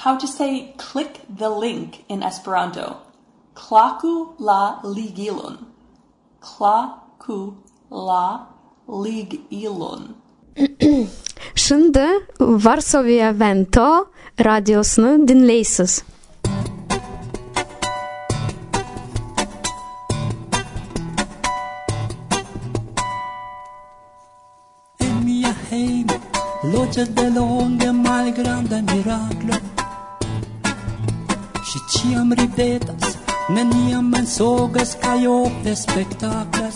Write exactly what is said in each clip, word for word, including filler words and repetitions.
how to say click the link in Esperanto. Klaku la ligilon. Klaku la ligilon. Shunde Varsovia vento radiosnă din Leisas. En mia heim loge de lunghe mal grande miraclo. Și ciam ridetas, neniam mensogas kai opte spectaclas.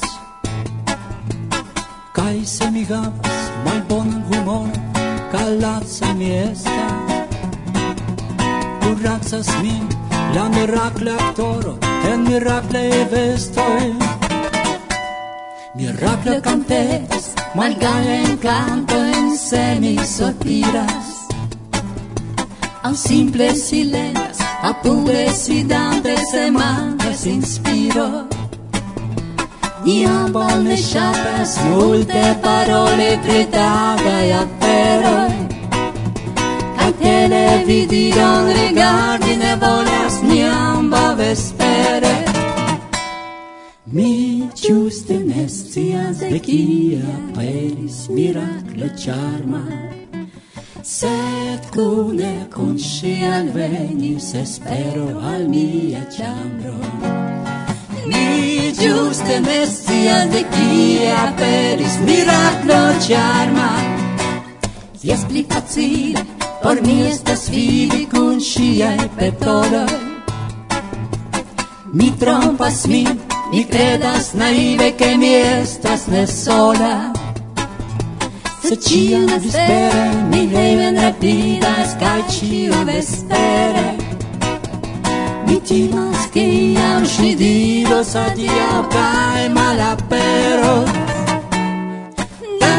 Kai se mi gavas mal bonan humor, calat se mi estas. Curraxas min la miracle actoro, en miracle vestoi. Miracle cantetas, mal gale encanto en semi sotiras. An simple silentas, a pure sidantes semantes inspiro. Iam bone ŝatas multe parole pri tagaj aferoj. Kaj televidilon rigardi ne volas mi amba vespere. Mi ĝuste ne scias de kie aperis miraklo ĉarma. Sed kune kun ŝi alvenis espero al mia ĉambro. Mi ĝuste ne scias de kie aperis miraklo ĉarma. Jes pli facile por mi estas vivi kun ŝiaj petoloj. Mi trompas min, mi credas naive che mi estas ne sola. Se ciam vespere mi hejmen rapidas kaj ĉio vespere. Mi timas che iam ŝi diros adiaŭ kaj malaperos. Da,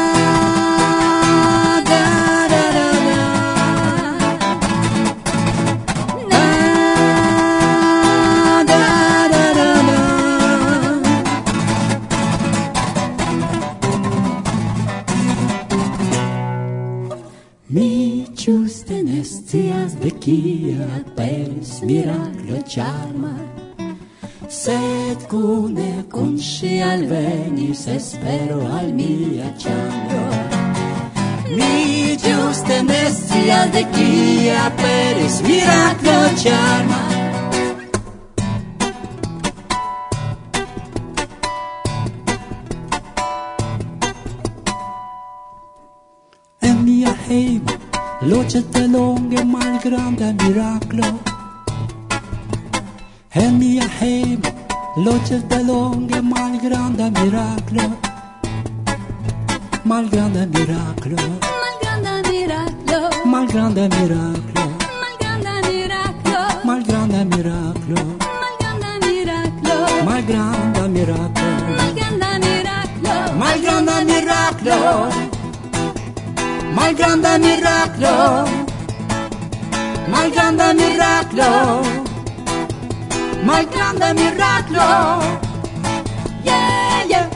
da, da, da, da. Da, da, da, da, da. Mi ĝuste ne scias de kie aperis miraklo ĉarma. Sed kune kun ŝi alvenis espero al mia ĉambro. Mi ĝuste ne scias de kie aperis miraklo ĉarma. En mia hejmo loĝas de longe malgranda miraklo. En mia hejmo loĝas de longe malgranda miraklo. Malgranda miraklo. Malgranda miraklo. Malgranda miraklo. Malgranda miraklo. Malgranda miraklo. Malgranda miraklo. Malgranda miraklo. Malgranda miraklo. Malgranda miraklo. Malgranda miraklo. Malgranda miraklo. Yeah, yeah.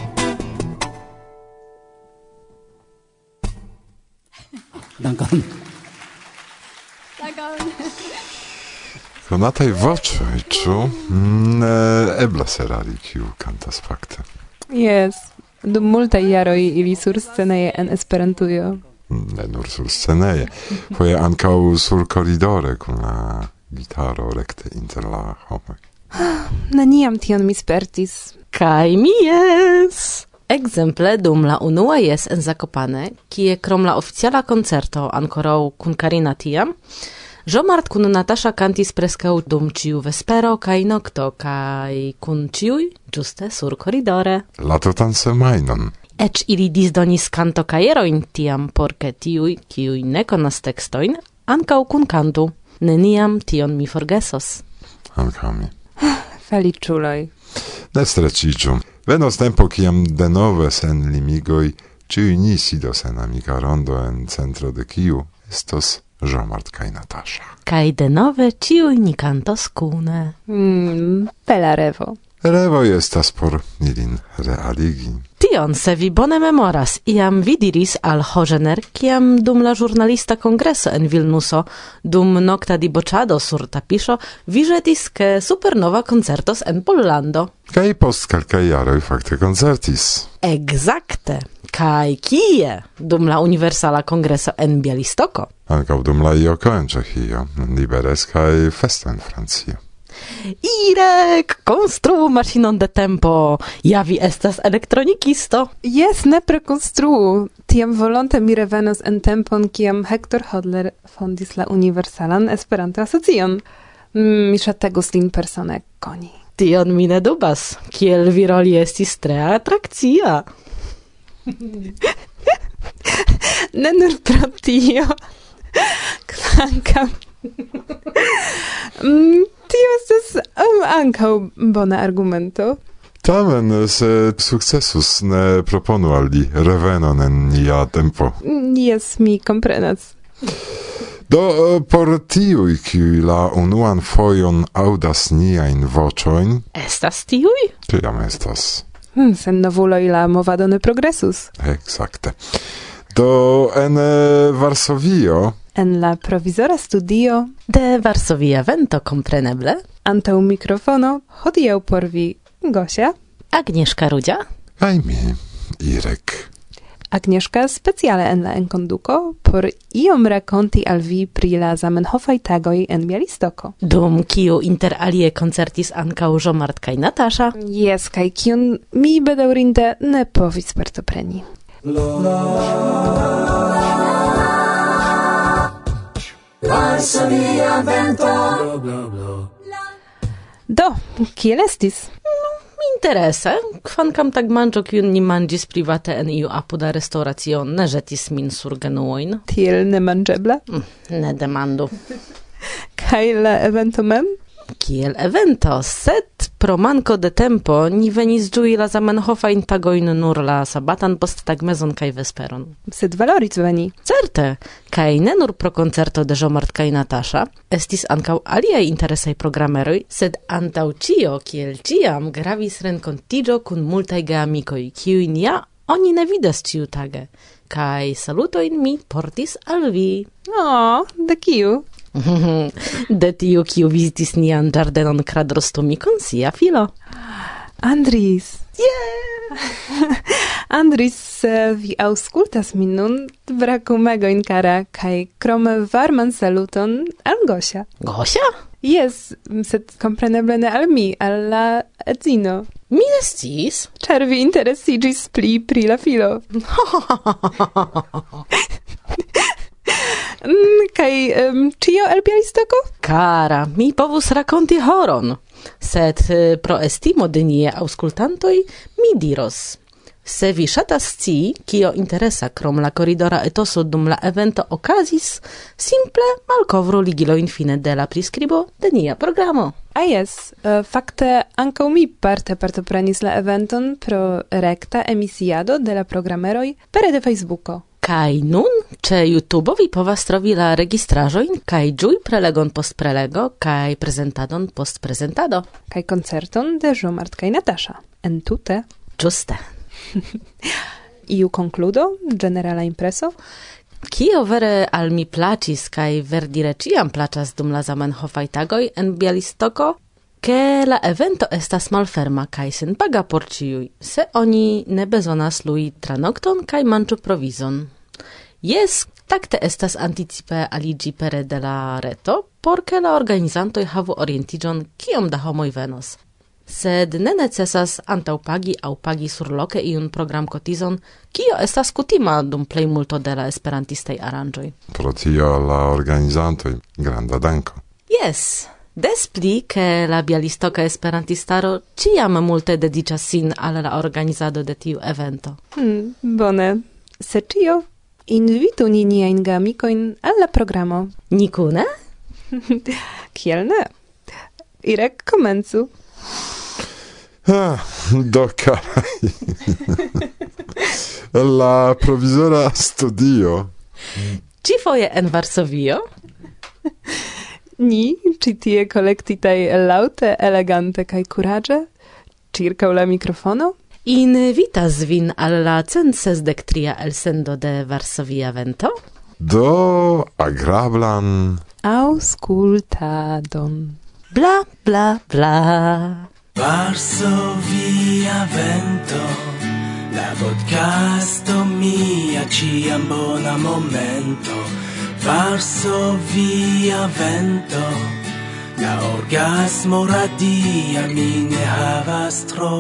Dankon. Dankon. Na tej voĉoiĉo mm, eblas erari kiu kantas fakte. Yes. Dum multaj jaroj ili sursceneje en Esperantujo. Ne nur sursceneje, foje ankaŭ sur koridore kun la gitaro rekte inter la homoj. Neniam tion mi spertis. Kaj mi jes! Ekzemple dum la unua jes en Zakopane, kie krom la oficiala koncerto ankoraŭ kun Karina tiam, Jean-Marc kun Natasha kantis preskaŭ dum ĉiu vespero kaj nokto kaj kun ĉiuj ĝuste sur koridore. La tutan semajnon. Eĉ ili disdonis kantokajerojn tiam por ke tiuj, kiuj ne konas tekstojn, ankaŭ kunkantu. Neniam tion mi forgesos. Ankaŭ mi. Feliĉuloj. Ne streĉiĝu. Venos tempo, kiam denove sen limigoj ĉiuj ni sidos en amika rondo en centro de kiu estos Jean-Marc kaj Natasha. Kaj denove ĉiuj ni kantos kune. Mm, bela revo. Revo estas por ilin realigi. Tion se vi bone memoras, iam vi diris al Hogener, kiam dum la ĵurnalista kongreso en Vilnuso, dum nokta diboĉado sur tapiŝo, vi ĵetis, ke supernova koncertos en Pollando. Kaj post kelkaj jaroj fakte koncertis. Ekzakte. Kaj kie? Dum la Universala Kongreso en Bialistoko. Ankaŭ dum la I O K en Ĉeĥio, Liberec kaj Festa en Francio. Irek, konstruu maŝinon de tempo. Ja vi estas elektronikisto. Jes, nepre konstruu. Tiam volonte mi revenos en tempon, kiam Hector Hodler fondis la Universalan Esperanto-Asocion. Mi ŝategus lin persone koni. Tion mi ne dubas. Kiel vi roli estis tre atrakcia. Ne nur pro tio. Kvankam. Mm, tio estas um, ankaŭ bona argumento. Tamen, se sukcesus, ne proponu al li revenon en nia tempo. Jes, mi komprenas. Do, por tiuj, kiuj la unuan fojon aŭdas niajn voĉojn, Estas tiuj? kiam estas. Hmm, sen novuloj la movado ne progresus. Exacte. Do, en eh, Varsovio, En la provizora studio, De Varsovia Vento, kompreneble. antaŭ mikrofono, hodiaŭ por vi Gosia, Agnieszka Rudzia. kaj mi, Irek. Agnieszka specjale en la enkonduko por iom rakonti al vi pri la Zamenhofaj tagoj en Bialistoko. Dum kiu inter alie koncertis ankaŭ Żomart kaj Natasza. Jes, kaj kiun mi bedaŭrinde ne povis partopreni. Do, kiel estis? Interese, kvankam tagmanĝo kiun ni manĝis private en iu apuda restoracio ne ĵetis min sur genuojn. Tiel nemanĝebla? Ne demandu. Kaj la evento mem? Kiel evento, sed pro manko de tempo ni venis ĝui la Zamenhofajn tagojn nur la sabatan posttagmezon kaj vesperon. Sed valoris veni. Certe, kaj ne nur pro koncerto de Żomart kaj Natasza, estis ankaŭ aliaj interesaj programeroj, sed antaŭ ĉio, kiel ĉiam, gravis renkontiĝo kun multaj geamikoj, kiujn ja oni ne vidas ĉiutage. Kaj salutojn mi portis al vi. O, de kiu? De tiu, kiu vizitis nian ĝardenon kradrostumi kun sia filo. Andris. Yeah! Andris, se vi aŭskultas min nun, brakumegojn kara, kaj krome varman saluton al Gosia. Gosia? Jes, sed kompreneble ne al mi, al la edzino. Mi ne sciis. Ĉar vi interesiĝis pli pri la filo. Mm, kaj um, ĉio el Bialistoko? Kara, mi povus rakonti horon, sed eh, pro estimo de nie aŭskultantoj mi diros. Se vi ŝatas scii, kio interesa krom la koridora etoso dum la evento okazis, simple malkovru ligilojn fine de la priskribo de nia programo. A jes, uh, fakte ankaŭ mi parte partoprenis la eventon pro rekta emisiado de la programeroj pere de Facebooko. Kaj nun, ĉe YouTube vi povas trovi la registraĵojn kaj ĝui prelegon post prelego kaj prezentadon post prezentado. Kaj koncerton de Żomart kaj Natasza. Entute. Ĝuste. Iu konkludo, ĝenerala impreso? Kio vere al mi plaĉis kaj verdire ĉiam plaĉas dum la Zamenhofaj tagoj en Bialistoko, ke la evento estas malferma kaj senpaga por ĉiuj, se oni ne bezonas lui tranokton kaj manĝu provizon. Jes, takte estas anticipe aliĝi pere de la reto, por ke la organizantoj havu orientiĝon, kiom da homoj venos. Sed ne necesas antaŭpagi aŭ pagi surloke iun programkotizon, kio estas kutima dum plej multo de la esperantistaj aranĝoj. Pro tio la organizantoj granda danko. Jes, des pli, ke la bialistoka esperantistaro ĉiam multe dediĉas sin al la organizado de tiu evento. Hmm, bone. Se ĉio, invitu ni niajn geamikojn al la programo. Ni kune? Kiel ne? Irek, komencu. Ah, do karaj. La provizora studio. Ĉifoje en Varsovio? Ni, ĉi tie kolektitaj laŭte, elegante kaj kuraĝe, circa la microfono. Invitas vin alla cent sesdek tria elsendo de Varsovia Vento. Do agrablan Auskultadon. Bla, bla, bla. Varsovia Vento, la podcasto mia ciam bona momento. Varsovia Vento, la orgasmo radia mi ne havas tro.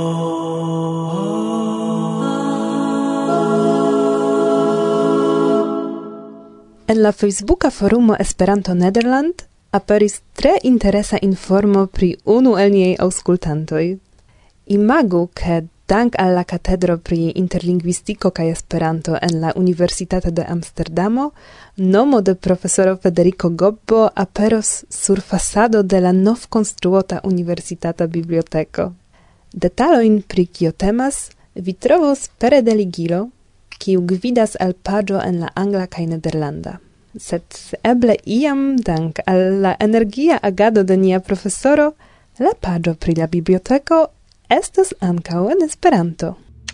En la Facebooka forumo Esperanto Nederland aperis tre interesa informo pri unu el niaj aŭskultantoj. Imagu, ke dank al la katedro pri interlingvistiko kaj Esperanto en la Universitato de Amsterdamo, nomo de profesoro Federico Gobbo aperos sur fasado de la novkonstruota universitata biblioteko. Detalojn pri kio temas vi trovos pere de ligilo, kiu gvidas al paĝo en la angla kaj nederlanda. Sed eble iam dank al la energia agado de nia profesoro, la paĝo pri la biblioteko estos ankaŭ en Esperanto.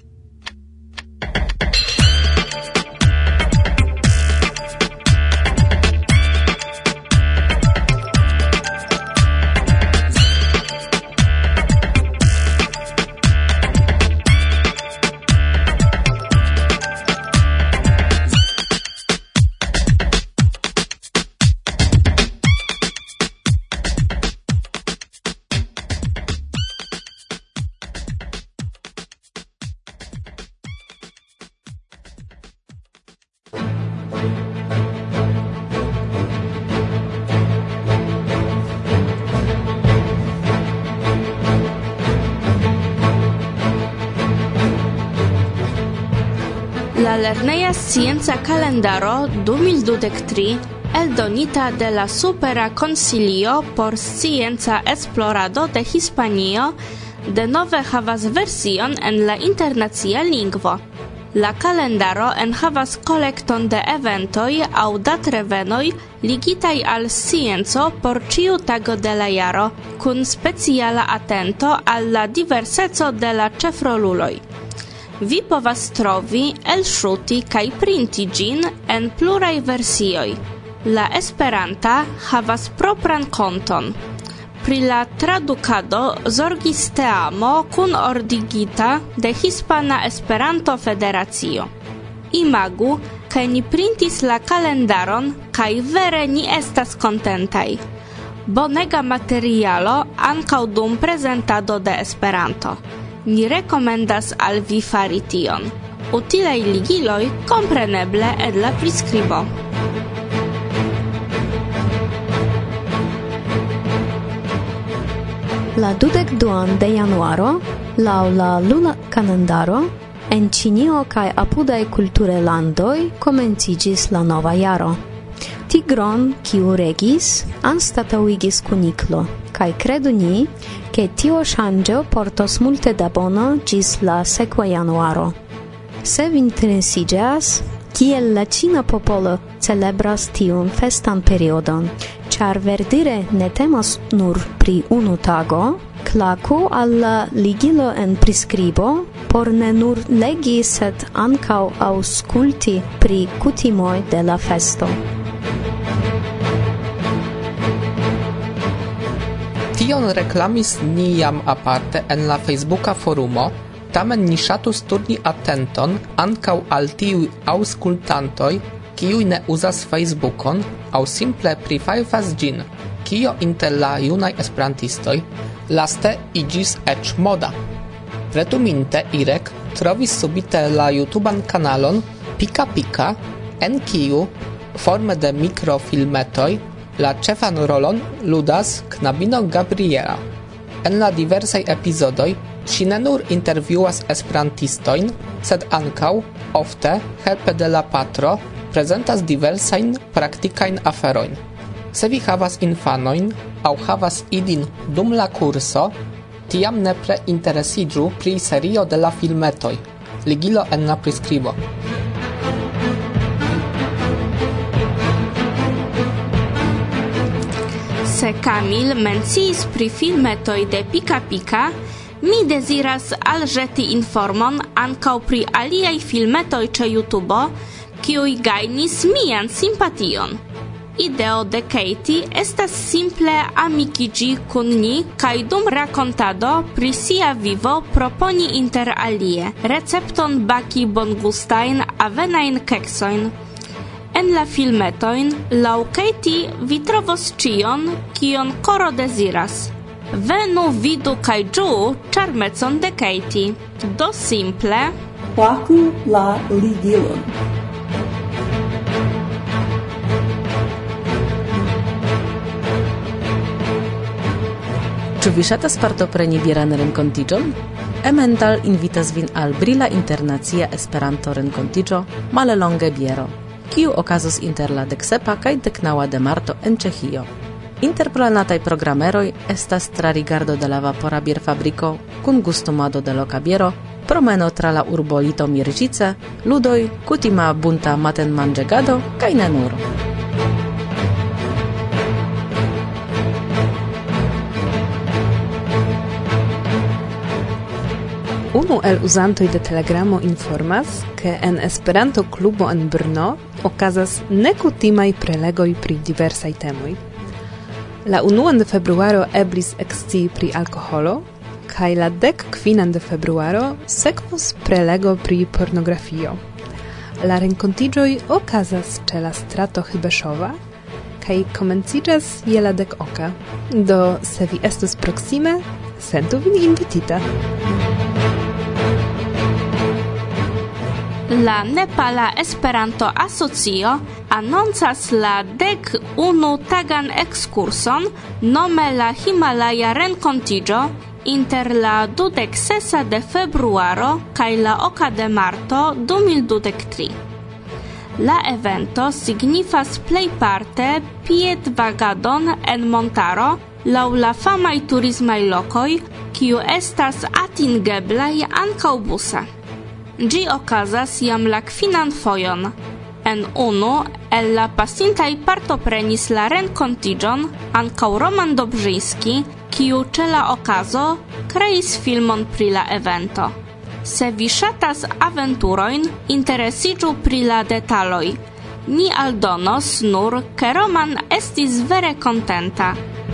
La lerneja scienca kalendaro du mil dudek tri, eldonita de la Supera Konsilio por Scienca Esplorado de Hispanio, denove havas version en la internacia lingvo. La kalendaro enhavas kolekton de eventoj aŭ datrevenoj ligitaj al scienco por ĉiu tago de la jaro, kun speciala atento al la diverseco de la ĉefroluloj. Vi povas trovi, elŝuti kaj printi ĝin en pluraj versioj. La Esperanta havas propran konton. Pri la tradukado zorgis teamo kunordigita de Hispana Esperanto-Federacio. Imagu, ke ni printis la kalendaron kaj vere ni estas kontentaj. Bonega materialo ankaŭ dum prezentado de Esperanto. Ni rekomendas al vi fari tion. Utilaj ligiloj kompreneble en la priskribo. La dudek duan de januaro, laŭ la luna kalendaro, en Ĉinio kaj apudaj kulturlandoj komenciĝis la nova jaro. Tigron, kiu regis, anstataŭigis kuniklo, kaj kredu ni, ke tio ŝanĝo portos multe da bono ĝis la sekva januaro. Se vi interesiĝas, kiel la ĉina popolo celebras tiun festan periodon, ĉar verdire ne temas nur pri unu tago, klaku al la ligilo en priskribo por ne nur legi, sed ankaŭ aŭskulti pri kutimoj de la festo. Tion reklamis ni jam aparte en la Facebooka forumo, tamen ni ŝatus turni atenton ankaŭ al tiuj aŭskultantoj, kiuj ne uzas Facebookon aŭ simple prifajfas ĝin, kio inter la junaj esperantistoj laste iĝis eĉ moda. Retuminte Irek trovis subite la YouTuban kanalon Pika Pika, en kiu, forme de mikrofilmetoj, la ĉefan rolon ludas knabino Gabriela. En la diversaj epizodoj ŝi ne nur intervjuas esperantistojn, sed ankaŭ, ofte, helpe de la patro, prezentas diversajn praktikajn aferojn. Se vi havas infanojn aŭ havas ilin dum la kurso, tiam nepre interesiĝu pri serio de la filmetoj. Ligilo en la priskribo. Se Kamil menciis pri filmetoj de Pika Pika, Mi desiras alĵeti informon ankaŭ pri aliaj filmetoj ĉe YouTube, kiuj gajnis mian simpation. Ideo de Katie estas simple amikiĝi kun ni kaj dum rakontado pri sia vivo proponi inter alie recepton baki bongustajn avenajn keksojn. En la filmetojn laŭ Katie vi trovos ĉion, kion koro deziras. Venu, vidu kaj ĝuu ĉarmecon de Katie. Do simple Klaku la ligilon. Ĉu vi ŝatas partopreni viran renkontiĝon? Emmental invitas vin al brila internacia Esperanto-renkontiĝo Mallonge Biero, kiu okazos inter la deksepa kaj deknaŭa de marto en Ĉeĥio. Interplanataj programeroj estas trarigardo de la vapora bierfabriko kun gustumado de loka biero, promeno tra la urbo Litomirĝice, ludoj, kutima bunta matenmanĝegado kaj ne nur. Unu el uzantoj de Telegramo informas, ke en Esperanto-klubo en Brno okazas nekutimaj prelegoj pri diversaj temoj. La unuan de februaro eblis ekscii pri alkoholo, kaj la dek kvinan de februaro sekvos prelego pri pornografio. La renkontiĝoj okazas ĉe la strato Hybeszowa kaj komenciĝas je la dek oka. Do se vi estos proksime, sentu vin invitita. La Nepala Esperanto Asocio anoncas la dek unu tagan ekskurson nome la Himalaja renkontiĝo inter la dudek sesa de februaro kaj la oka de marto du mil dudek tri. La evento signifas plejparte piedvagadon en montaro laŭ la famaj turismaj lokoj, kiu estas atingeblaj ankaŭ buse. Ĝi okazas jam la kvinan fojon. En unu el la pasintaj partoprenis la renkontiĝon ankaŭ Roman Dobrzyński, kiu ĉe la okazo kreis filmon pri la evento. Se vi ŝatas aventurojn, interesiĝu pri la detaloj. Ni aldonos nur, ke Roman estis vere kontenta.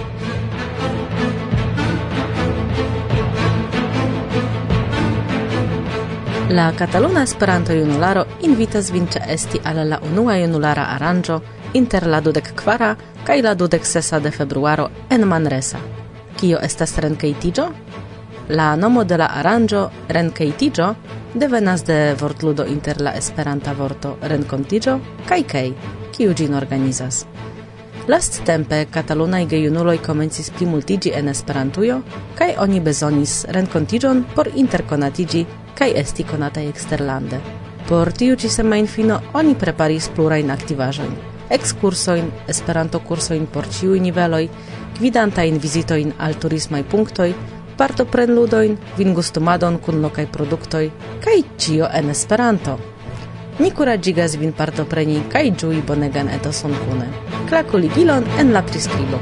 La Kataluna Esperanto-Junularo invitas vin ĉeesti al la unua junulara aranĝo inter la dudek kvara kaj la dudek sesa de februaro en Manresa. Kio estas renkejtiĝo? La nomo de la aranĝo renkejtiĝo devenas de vortludo inter la esperanta vorto renkontiĝo kaj kej, kiu ĝin organizas. Lasttempe katalunaj gejunuloj komencis plimultiĝi en Esperantujo kaj oni bezonis renkontiĝon por interkonatiĝi kaj esti konataj eksterlande. Por tiu ĉi semajnfino oni preparis plurajn aktivaĵojn: ekskursojn, Esperanto-kursojn por ĉiuj niveloj, gvidantajn vizitojn al turismaj punktoj, partoprenludojn, vingustumadon kun lokaj produktoj kaj ĉio en Esperanto. Mi kuraĝigas vin partopreni kaj ĝui bonegan etoson kune. Klaku ligilon en la priskribo.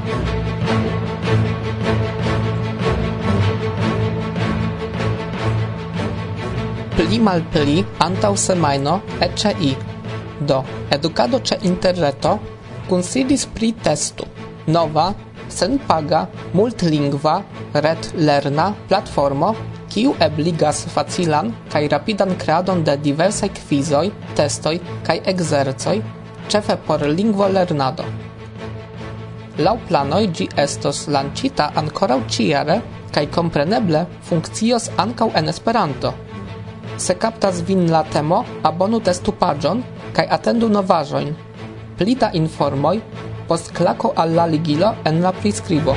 Pli malpli antaŭ semajno eĉ i. Do, edukado ĉe interreto kunsidis pri testu. Nova, senpaga, multlingva, retlerna platformo, kiu ebligas facilan kaj rapidan kreadon de diversaj kvizoj, testoj kaj ekzercoj, ĉefe por lingvolernado. Laŭ planoj ĝi estos lanĉita ankoraŭ ĉiare kaj kompreneble funkcios ankaŭ en Esperanto. Se kaptas vin la temo, abonu testu paĝon kaj atendu novaĵojn. Pli da informoj post klako al la ligilo en la priskribo.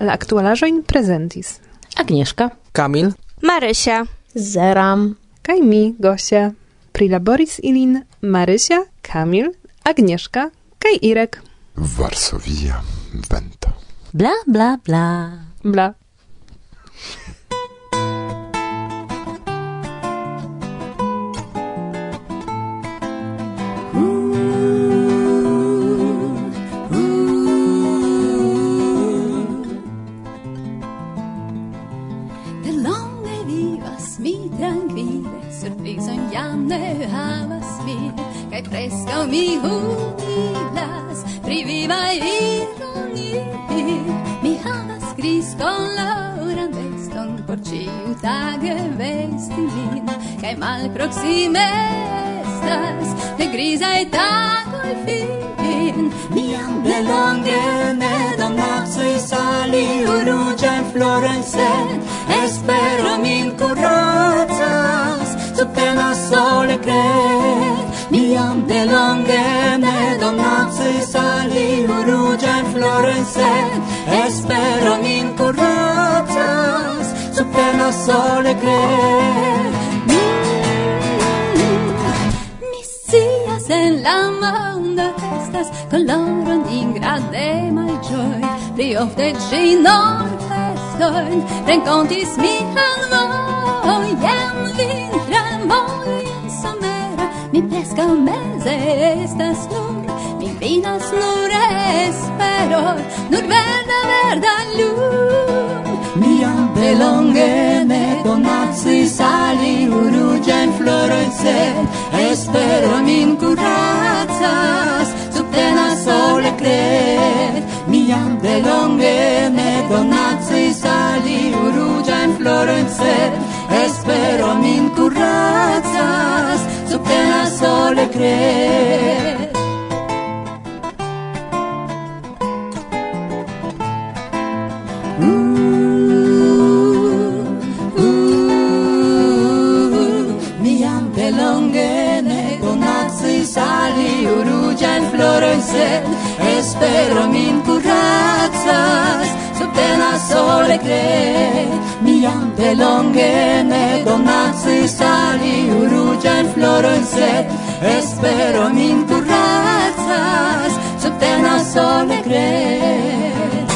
la aktualaĵojn prezentis Agnieszka, Kamil, Marysia. Zeram. kaj mi, Gosia. Prilaboris ilin Marysia, Kamil, Agnieszka kaj Irek. Varsovia vento. bla bla bla. Bla. De longe vivas mi tranquille, sur prison janne havas vi, kaj preskaŭ mi humilas pri vivaj ironii. Mi havas grizkoloran veston por ĉiutage vesti min, kaj malproksime estas de grizaj tagoj fin. Mi jam de longe ne donacis al iu ruĝajn florojn, sed espero min kuracas, subtenas sole kred. Mi jam de longe ne donacis al iu ruĝajn florojn, sed espero min kuracas, subtenas sole kred. Mi scias en la mondo estas koloro nigra de malĝoj, pli ofte ĝi nur festojn renkontis mian vojon. Vintra moro jen somera, mi preskaŭ meze estas nur, mi vidas nur espero, nur verda verda lum. Mi jam de longe ne donacis al iu ruĝajn florojn, sed espero min kuracas, subtenas sole kred. Mi jam de longe ne donacis al iu ruĝajn florojn, sed espero min kuracas, subtenas sole kred. Sed espero min kuracas, subtenas sole kred. Mi jam de longe ne donacis al iu ruĝajn florojn, sed espero min kuracas, subtenas sole kred.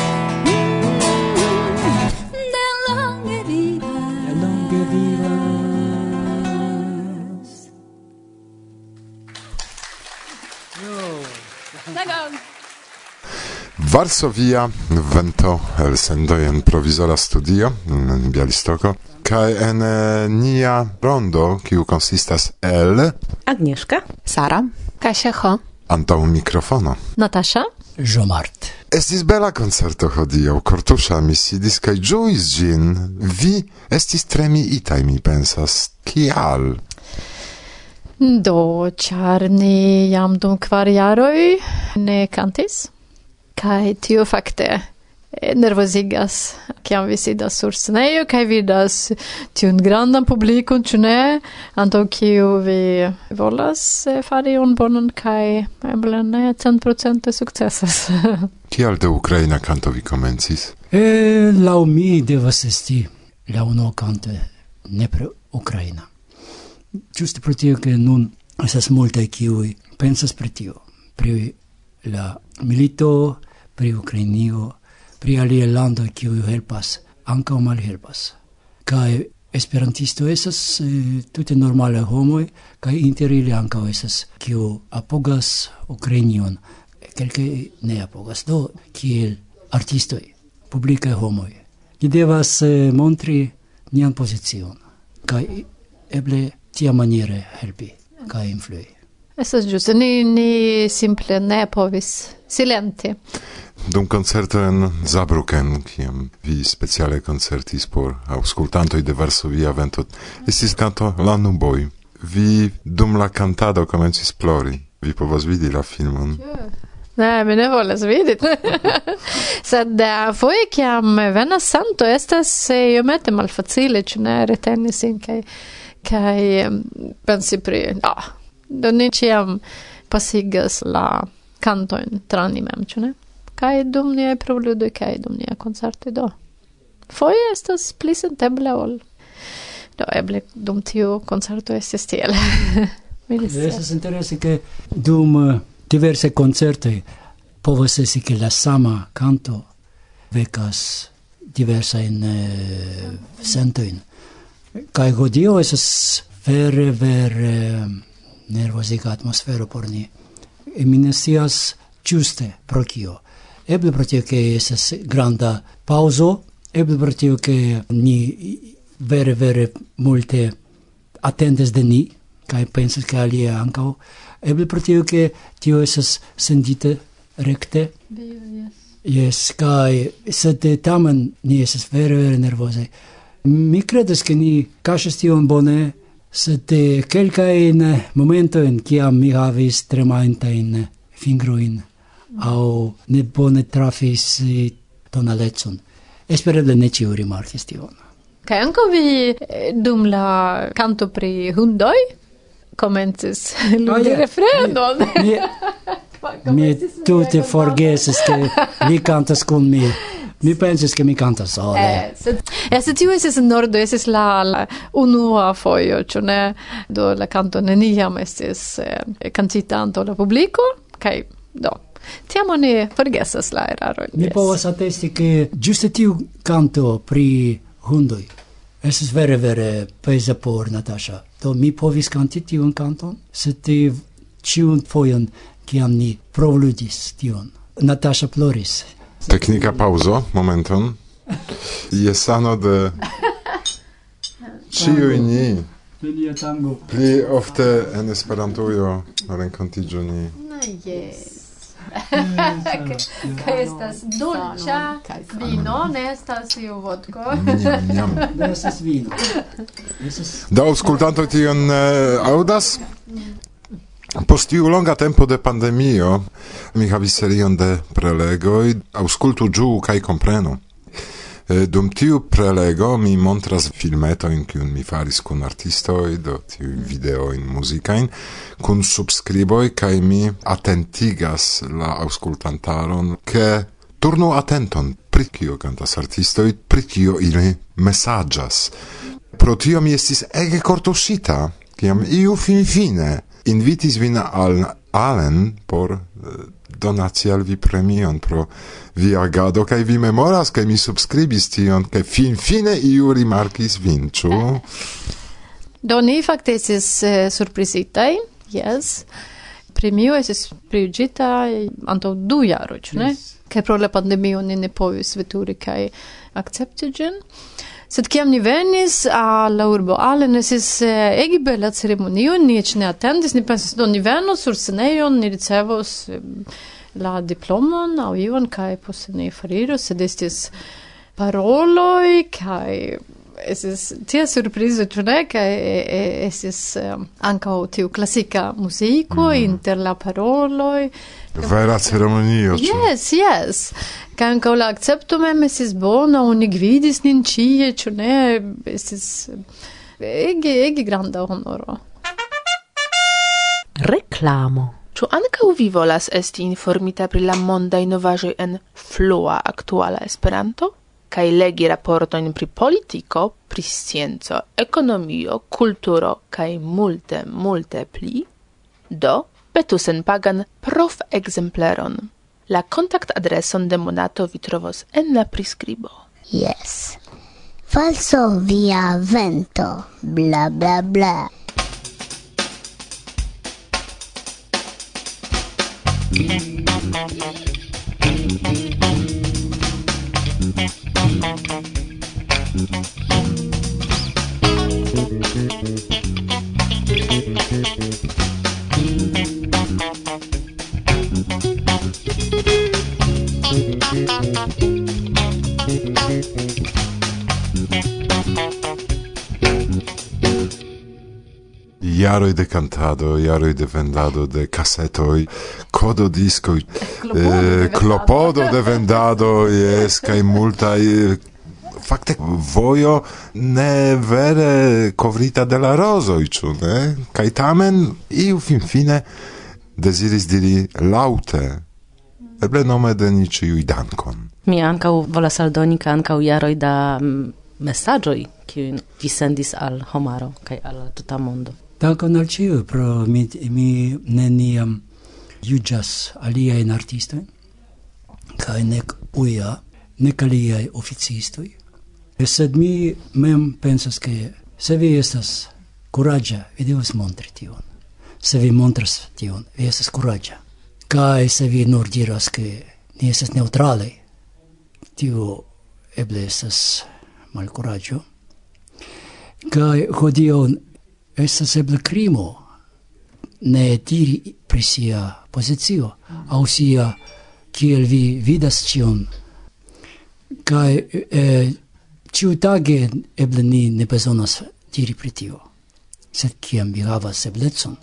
De longe vivas, De longe vivas. Varsovia vento el sendoj en provizora studio en Białystoko, kaj en eh, nia rondo, kiu konsistas el Agnieszka, Sara. Kasia Ho. antaŭ mikrofono. Natasza. Jean-Mart. Estis bela koncerto hodiaŭ, kortusza mi sidis kaj ĝuis ĝin. Vi estis tre miitaj, mi pensas. Kial? Do, ĉar ni jam dum kvar jaroj ne kantis, kaj tio fakte nervozigas, kiam vi sidas sur scenejo kaj vidas tiun grandan publikon, ĉu ne, antaŭ kiu vi volas fari ion bonan kaj eble ne centprocente sukcesas. Kial de ukraina kanto vi komencis? E laŭ mi devas esti la unua kanto nepre ukraina. Ĝuste pro tio, ke nun estas multaj kiuj pensas pri tio, pri la milito, pri Ukrainio, pri aliaj landoj kiuj helpas, ankaŭ malhelpas. Kaj esperantisto estas eh, tute normalaj homoj, kaj inter ili ankaŭ estas kiu apogas Ukrainion, kelkaj ne apogas. Do, kiel artistoj, publikaj homoj, ni devas eh, montri nian pozicion, kaj eble tiamaniere helpi kaj influi. Estas ĝuste, ni, ni simple ne povis silenti. Dum koncerto en Saarbrücken, kiam vi speciale koncertis por aŭskultantoj de Varsovia vento, estis kanto La nuboj. Vi dum la kantado komencis plori. Vi povas vidi la filmon. Ne, mi ne volas vidi. Sed uh, foje kiam venas santo estas eh, iomete malfacile, ĉu ne reteni sin kaj kaj um, pensi pri ah, do ni ĉiam pasigas la kantojn tra ni mem, ĉu ne? kaj dum niaj proludoj, kaj dum nia koncertoj do. Foje estas pli senteble ol. Do eble dum tiu koncerto estis tiel. Estas interese che dum diverse concertoj povas esti che la sama canto vecas diversa in eh, sentojn. Kaj hodiaŭ estas vere vere nervoziga atmosfero por ni. E mi ne scias ĝuste pro kio. Eble pro tio ke estas granda paŭzo, eble pro tio ke ni vere vere multe atendas de ni kaj pensas ke alia ankaŭ. Eble pro tio ke tio estas sendite rekte. Yes, kai sed tamen ni estas vere vere nervozaj. Mi credas ke ni kaŝas tion bone, sed kelkajn momentojn kiam mi havis tremaintajn fingrojn aŭ ne bone trafis tonalecon. Espereble ne ĉiu rimarkis tion. Kaj ankaŭ vi dum la kanto pri hundoj komencis ludi refrenon. Mi, mi tute forgesis ke vi kantas kun mi. Mi pensis che mi cantas sole. Eh, sed, eh, sed tiu estis in nordo, estis la, la unua foio, ĉu ne? Do la canto neniam estis eh, cantita antaŭ la publiko, kaj do, tiam oni forgesas la erarojn. Mi yes. povas atesti che ĝuste tiu canto pri hundoj estis vere vere peza por Natasha. Do mi povis kanti tiun canton, sed ĉiun fojon kiam ni provludis tion. Natasha ploris. Technica pauzo, momenton. Jesano de ciui ni. Pli ofte en Esperantujo renkontiĝo ni. No, yes. Kaj estas dolĉa vino, ne estas iu vodko. Ne estas vino. Do aŭskultantoj tion aŭdas? Post tiu longa tempo de pandemio, mi havis serion de prelegoj, aŭskultu, ĝuu kaj komprenu. Dum tiu prelego mi montras filmetojn, kiujn mi faris kun artistoj, do tiu videojn muzikajn, kun subskriboj, kaj mi atentigas la aŭskultantaron, ke turnu atenton pri kio kantas artistoj, pri kio ili mesaĝas. Pro tio mi estis ege kortuŝita, kiam iu finfine invitis vin al Allen por eh, donaci al vi premion pro via agado, kaj vi memoras, kaj mi subskribis tion, kaj fin fine iu rimarkis vin, ĉu? Do ni fakte estis eh, surprizitaj, yes. Premio estis prijuĝita antaŭ du jaroj, ĉu ne? Yes. Kaj pro la pandemio ni ne povis veturi kaj akcepti ĝin. Sed kiam ni venis al la urbo Allen, estis eh, ege bela ceremonio, ni eĉ ne atendis, ni pensis, do ni venos sur scenejon, ni ricevos eh, la diplomon aŭ ion, kaj poste ni foriros, sed estis paroloj, kaj estis tia surprizo, ĉu ne, kaj estis eh, ankaŭ tiu klasika muziko mm. inter la paroloj. Vera ceremonio. Yes, yes. Kaj ankaŭ la akcepto mem estis bona, oni gvidis nin ĉie, ĉu ne, estis ege, ege granda honoro. Reklamo. Ĉu ankaŭ vi volas esti informita pri la mondaj novaĵoj en flua aktuala Esperanto? Kaj legi raportojn pri politiko, pri scienco, ekonomio, kulturo kaj multe, multe pli? Do, petu senpagan prof-ekzempleron. La kontakt-adreson de Monato vi trovos en la priskribo. Yes. Falso via vento. Bla bla bla. Jaroj de cantado, jaroj de vendado de kasetoj, kodo diskoj, eh, klopodo de vendado, jes, kaj multaj, fakte vojo ne vere kovrita de la rozoj, ĉu ne? Kaj tamen iu finfine deziris diri laŭte eble nome de ni ciui dankon. Mi ancau volas aldoni, ca ancau jaroj da messaĝoj, kiujn vi sendis al homaro kaj al tuta mondo. Dankon al ciu, pro mi, mi neniam juĝas aliajn artistojn, kaj nek uja, nek aliaj oficistoj. Sed mi mem pensas, ke se vi estas kuraĝa, vi devas montri tion. Se vi montras tion, vi estas kuraĝa. Kaj se vi nur diras, ke ni estas neutralaj, tio eble estas malkuraĝo. Kaj hodiaŭ estas eble krimo ne diri pri sia pozicio aŭ sia kiel vi vidas ĉion. Kaj eh, ĉiutage eble ni ne bezonas diri pri tio. Sed kiam vi havas eblecon,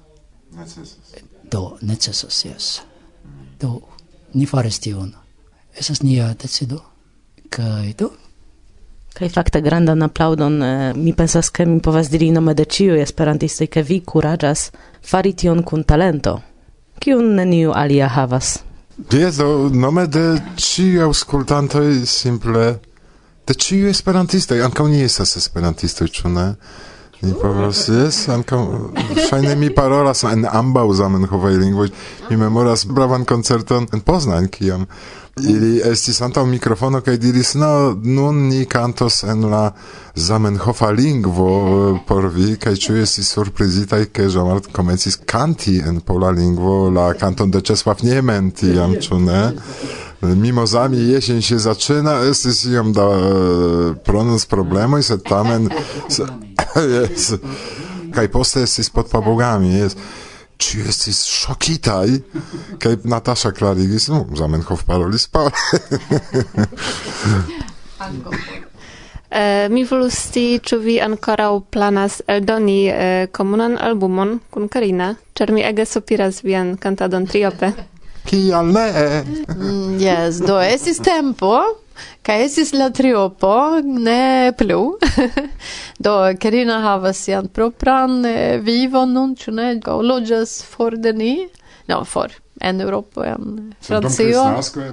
do necesas, jes. Do ni faris tion. Estas nia decido. Kaj do Kaj fakte grandan aplaŭdon, eh, mi pensas, ke mi povas diri nome de ĉiuj esperantistoj, ke vi kuraĝas fari tion kun talento, kiun neniu alia havas. Jes, do nome de ĉiuj aŭskultantoj, simple de ĉiuj esperantistoj, ankaŭ ni estas esperantistoj, ĉu ne? Ni povas, jes, ankaŭ ŝajne mi parolas en ambaŭ zamenhovaj lingvoj. Mi memoras bravan koncerton en Poznań, kiam ili estis antaŭ mikrofono kaj diris, no, nun ni kantos en la zamenhofa lingvo por vi, kaj ĉiuj estis surprizitaj, ke Jean-Marc komencis kanti en pola lingvo la kanton de Czesław Niemen, tiam, ĉu ne? Mimozami jesień się zaczyna, estis iom da e, pronunc problemoj, sed tamen yes. Kaj poste estis pod pabłogami, jest. Ci estis szokitaj, kaj Natasza klarigis, no, Zamenhof parolis pole. Eh, mi volus scii, ĉu vi ankoraŭ planas eldoni eh, komunan albumon kun Karina, ĉar mi ege sopiras vian kantadon triope. Kial ne? Mm, yes, do estis tempo, kaj estis la triopo, ne plu. Do Karina havas sian propran eh, vivon nun, ĉu ne? Kaj loĝas for de ni, no, for en Eŭropo, en Francio.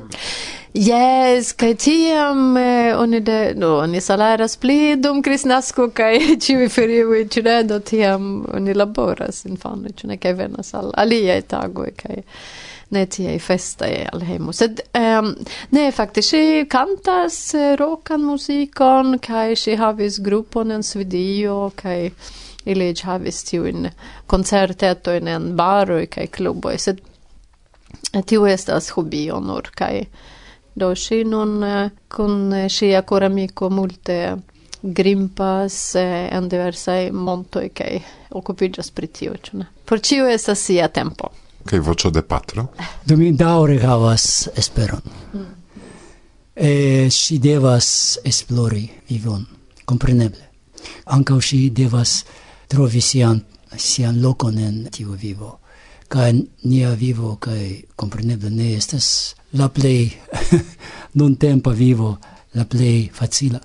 Yes, kaj tiam eh, oni de, no, oni salaras pli dum Kristnasko kaj ĉiuj ferioj, ĉu ne? Do tiam oni laboras infanoj, ĉu ne? Kaj venas al aliaj tagoj, kaj ne tiaj festaj al hejmo. Sed um, ne, fakte, ŝi kantas rokan muzikon, kaj ŝi havis grupon en Svedio, kaj ili eĉ havis tiujn koncertetojn en baroj kaj kluboj. Sed tio estas hobio nur, kaj do ŝi nun eh, kun ŝia koramiko multe grimpas eh, en diversaj montoj kaj okupiĝas pri tio, ĉu ne? Por ĉio estas sia tempo. Kaj voĉo de patro? Do mi daŭre havas esperon. Mm. E ŝi devas esplori vivon, kompreneble. Ankaŭ ŝi devas trovi sian, sian lokon en tiu vivo. Kaj nia vivo, kaj kompreneble ne estas la plej nuntempa vivo, la plej facila.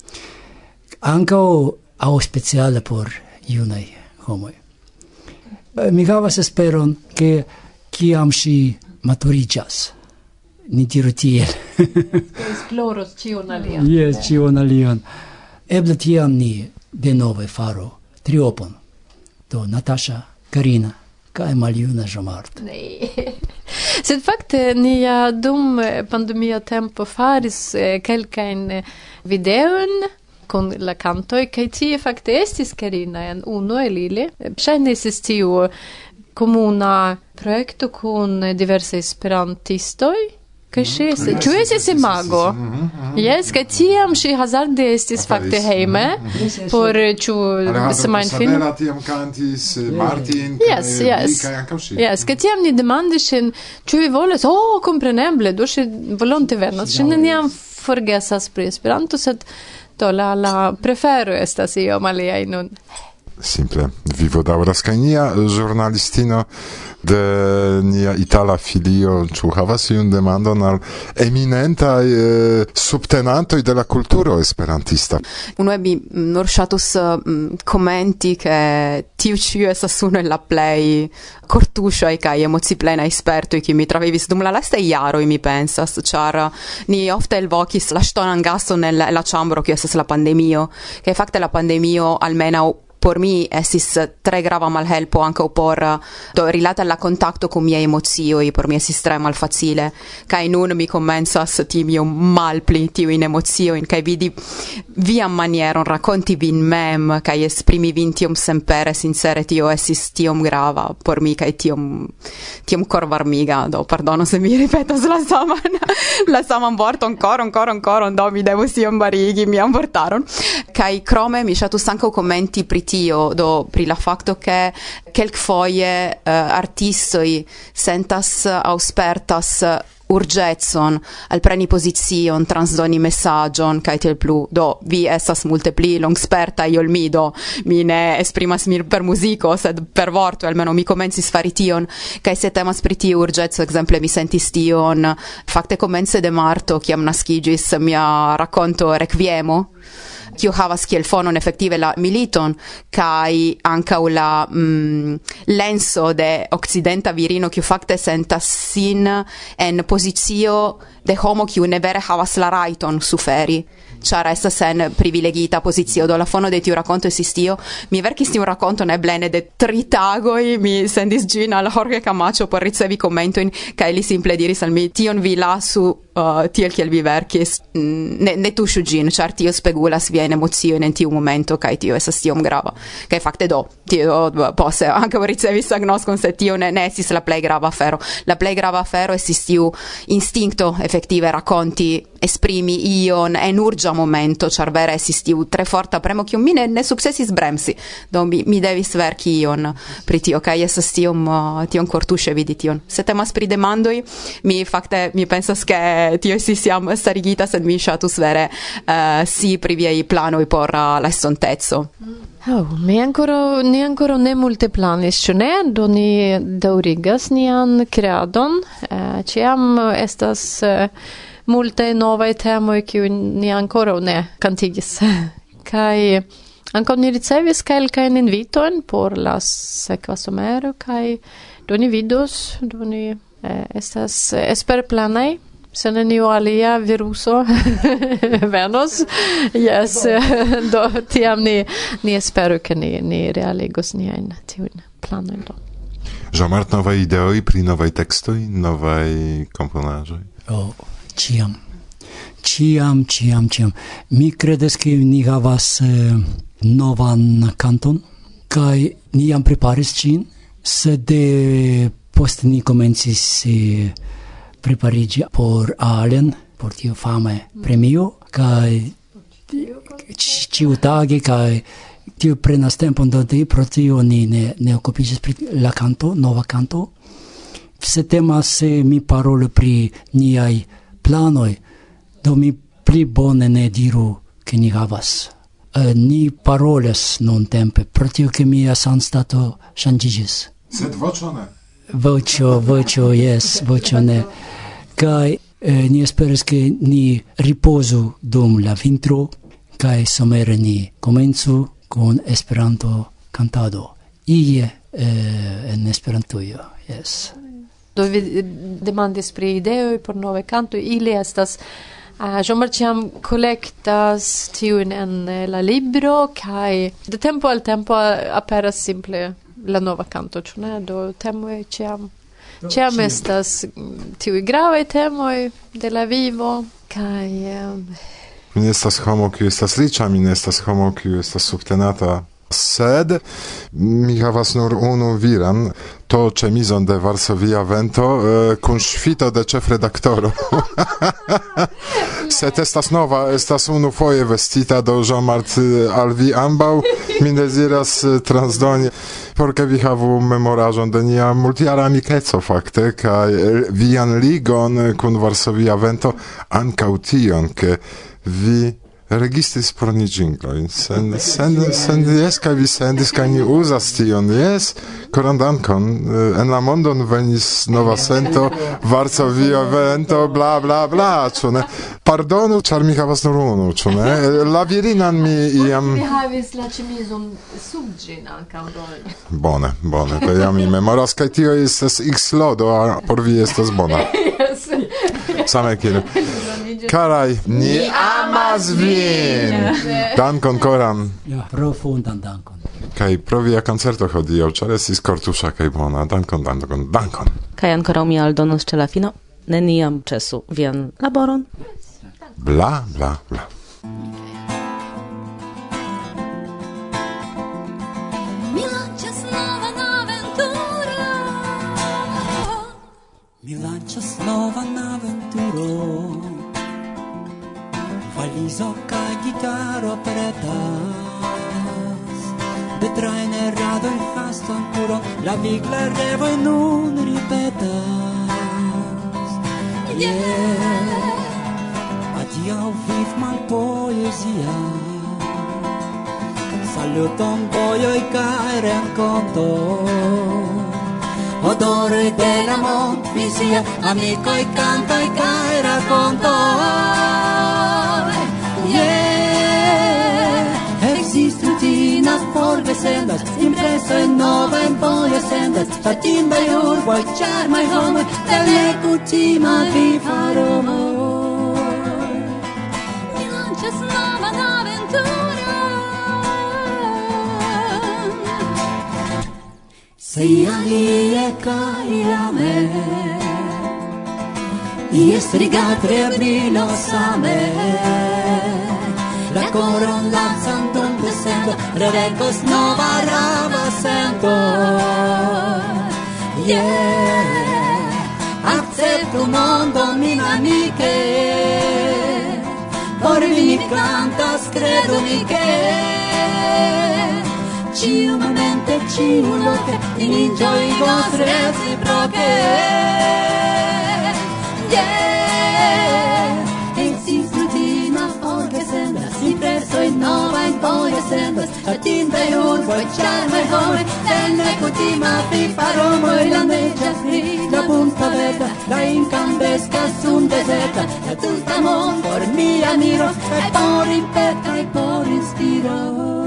Ankaŭ aŭ speciale por junaj homoj. Mi havas esperon, ke kiam ŝi maturiĝas, ni diru tiel. Esploros ĉion alian. Jes, ĉion alian. Eble tiam ni denove faru triopon. Do Natasha, Karina, kaj maljuna Jean-Marc. Ne. Sed fakte ni ja dum pandemia tempo faris eh, kelkajn videojn con la cantoi, kaj tie fakte estis Karina en uno el ili. Ŝajne estis tiu komuna projekto kun diversaj esperantistoj, kaj ŝi estis, ĉu estis imago? Jes, kaj tiam ŝi hazarde estis fakte hejme por ĉu semajnfino. Alejandro tiam kantis, Martin, yes, yes. kaj ankaŭ ŝi. Yes, kaj tiam ni demandis ŝin, ĉu vi volas, oh, kompreneble, do ŝi volonte venas. Ŝi neniam forgesas pri Esperanto, sed do la, la prefero estas iom aliaj nun. simple vivo daŭras kaj nia ĵurnalistino de nia itala filio ĉu havas iun demandon al eminentaj eh, subtenantoj de la kulturo esperantista. Unue mi nur ŝatus mm, komenti ke tiu ĉi estas unu el la plej kortuŝaj kaj emociplenaj spertoj kiuj mi travivis dum la lastaj jaroj, mi pensas, ĉar ni ofte elvokis la ŝtonan gaston en la, la ĉambro kiu estas la pandemio, kaj fakte la pandemio almenaŭ por mi estis tre grava malhelpo anche por do rilata alla contatto con miei emozioni, por mi estis tre malfacile, kai nun mi komencas timi malpli tiu in emozioni, kai vidi via manieron racconti vin mem, kai esprimi vin tiom sempere sincere, tio estis tiom grava por mi, kai tiom tiom corvarmiga, do pardono se mi ripetas la saman la saman vorto ancora, ancora, ancora, do mi devo siom barigi, mi vortaron, kai krome mi ŝatus ankaŭ commenti pri tio, do pri la fakto ke kelkfoje uh, artistoj sentas aŭ spertas urgecon al preni pozicion, transdoni messaĝon kaj tiel plu. Do vi estas multe pli longspertaj ol mi, do mi ne esprimas min per muziko, sed per vorto, almeno mi komencis fari tion, kaj se temas pri tiu urĝeco, ekzemple mi sentis tion fakte komence de marto, kiam naskiĝis mia rakonto Requiemo, kiu havas kiel fonon efektive la militon, kaj ankaŭ la mm, lenso de okcidenta virino, kiu fakte sentas sin en pozicio de homo kiu ne vere havas la rajton suferi, ĉar estas en privilegita pozicio. Do la fono de tiu rakonto estis tio. Mi verkis tiun rakonton eblene de tri tagoj, mi sendis ĝin al Jorge Camacho por ricevi komentojn, kaj li simple diris al mi: tion vi lasu uh, tiel kiel vi verkis, ne, ne tuŝu ĝin, ĉar tio spegulas viajn emociojn en tiu momento, kaj tio estas tiom grava. Kaj fakte do, tio poste ankaŭ ricevis agnoskon, sed tio ne, ne estis la plej grava afero. La plej grava afero estis tiu instinkto efektive rakonti, esprimi ion en urĝa momento, ĉar vere estis tiu tre forta premo, kiun mi ne, ne sukcesis bremsi. Do mi, mi devis verki ion pri tio, kaj estas tiom, uh, tiom kortuŝe vidi tion. Se temas pri demandoj, mi fakte mi pensas ke tio estis jam starigita, sed mi ŝatus vere uh, si pri viaj planoj por uh, la estonteco. Oh, mi ancora, ni ancora ne multe planis, ĉu ne? Do ni daŭrigas nian kreadon, uh, ĉiam estas uh, multe novaj temoj, kiuj ni ancora ne kantigis. Kaj ankaŭ ni ricevis kelkajn invitojn por la sekva somero, kaj do ni vidos, do ni eh, estas esperplanaj, se neniu alia viruso venos. Yes, do tiam ni, ni esperu ke ni, ni realigos niajn tiujn planojn. Jean-Marc, novaj ideoj pri novaj tekstoj, novaj komponaĵoj? Oh. Ciam, ciam, ciam, ciam. Mi credes che ni havas eh, novan canton, kai ni jam preparis cin, sed eh, post ni komencis eh, preparigi por Allen, por tiu fame premio, kai ciutage, kai tiu prenas tempon, do de pro tio ni ne, ne okupiĝis pri la canto, nova canto. Se temas se mi parolu pri niaj planoj, do mi pli bone ne diru ke ni havas. Uh, ni parolas nuntempe, pro tio ke mia sanstato ŝanĝiĝis. Sed voĉo ne? Voĉo, voĉo, jes, voĉo ne. Kaj eh, ni esperas ke ni ripozu dum la vintro, kaj somere ni komencu kun Esperanto kantado. Ie eh, en Esperantujo, jes. Do vi demandis pri ideoj por nove kantoj, ili estas uh, Jean-Marc ĉiam kolektas tiujn en la libro, kaj de tempo al tempo aperas simple la nova kanto, ĉu ne? Do temoj ĉiam ĉiam estas tiuj gravaj temoj de la vivo, kaj um... mi ne estas homo kiu estas riĉa, mi ne estas homo kiu estas subtenata, sed mi havas nur unu viran, to ĉemizon de Varsovia Vento, eh, kun ŝvito de ĉefredaktoro. Sed estas nova, estas unufoje vestita, do Jean-Marc al vi ambaŭ, mi deziras transdoni, por ke vi havu memoraĵon de nia multjara amikeco fakte, kaj vian ligon kun Varsovia Vento, ankaŭ tion, ke vi registris por ni gingloj. Sen, sen, sen, jes, kaj vi sendis, kaj ni uzas tion, jes, koran dankon. En la mondon venis nova sento, Varsovia vento, bla, bla, bla, ĉu ne? Pardonu, ĉar mi havas nur unu, ĉu ne? La virinan mi iam... Mi havis la ĉemizon sub ĝin ankaŭ do. Bone, bone, to ja mi memoras, kaj tio estas X-lodo, a por vi estas bona. Same kiel. Karaj, ni amas vin! Dankon koran. Ja, profundan dankon. Kaj pro via koncerto hodiaŭ, ĉar estis kortusza kaj bona. Dankon, dankon, dankon. Kaj ankoraŭ mi aldonos ĉe la fino, neniam ĉesu vian laboron. Bla, bla, bla. Mi lancias novan aventuro. Mi lancias novan aventuro. Valizo kaj gitaro pretas. De trajne radoj haston kuro, la vigla revoj nun ripetas. Yeah. Adiaŭ viv malpoezia. Saluton bojoj kaj renkonto. Odoroj de la mondvizia, amikoj kantoj kaj rakontoj. Yeah, existu tinas forgesendas, impresoj novajn vojasendas, ŝatindaj urboj, ĉarmaj homoj, de nekutima vivaromoj. Mi lancias novan aventuron. Se alie kaj ame, ies rigatre brilo same. La coron lanzan dum descendo, revecos nova rava sento. Yeah, acceptu mondo min amike, por vi mi cantas, credu mi che ciu momente, ciu loke, in injoigos reciproche. Yeah, existu tina forgesendas, impresoj novajn vojasendas, ŝatindaj urboj, ĉarmaj homoj, de nekutima vivaromoj, la neĝas grida punta verda, la incandesca sum deserta, la tuta mondo por mia miro, kaj por impeto kaj por inspiro.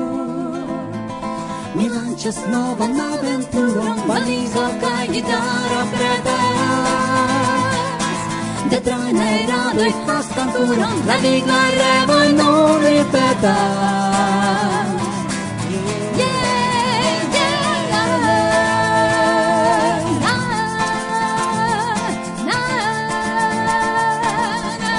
Mi lancias novan aventuron, valizo kaj gitaro pretas. De trajnaj radoj hastan kuron, la vigla revoj nun ripetas. Yeah, yeah, na, na, na.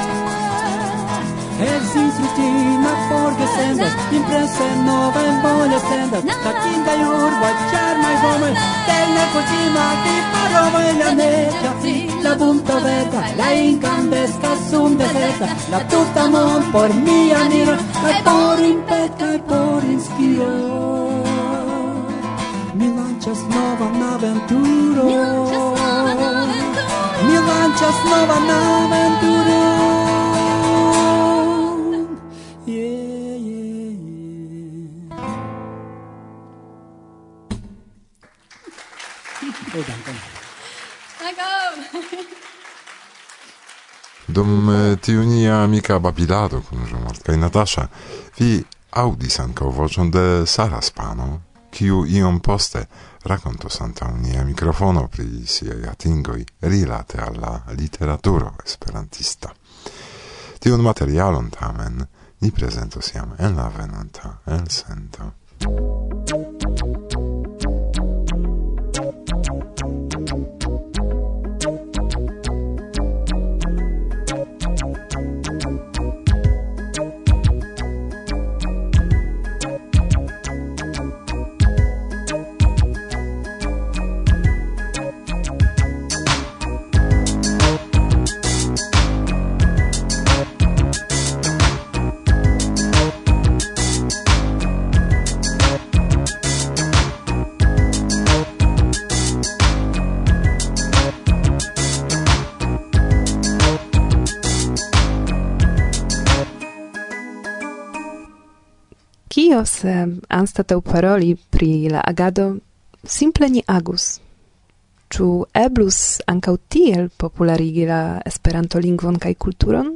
Existu tina forgesendas, impresoj novajn vojasendas, ŝatindaj urboj, ĉarmaj homoj, de nekutima vivaromoj, la neĝas la punto verda, la incandesca sum deserta, la tuta mon por mia miro, kaj por impet kaj por inspiro. Mi lancias novan aventuro. Mi lancias novan aventuro. Yeah, yeah, yeah. Oh, dankon. Dankon. Dum eh, tiu nia amika babilado kun Jean-Marc kaj Natasha, vi aŭdis ankaŭ voĉon de Sara Spano, kiu iom poste rakontos antaŭ nia mikrofono pri siaj atingoj rilate al la literaturo esperantista. Tiun materialon tamen ni prezentos jam en la venonta elsendo. Tio se anstataŭ paroli pri la agado simple ni agus. Ĉu eblus ankaŭ tiel popularigi la Esperanto-lingvon kaj kulturon?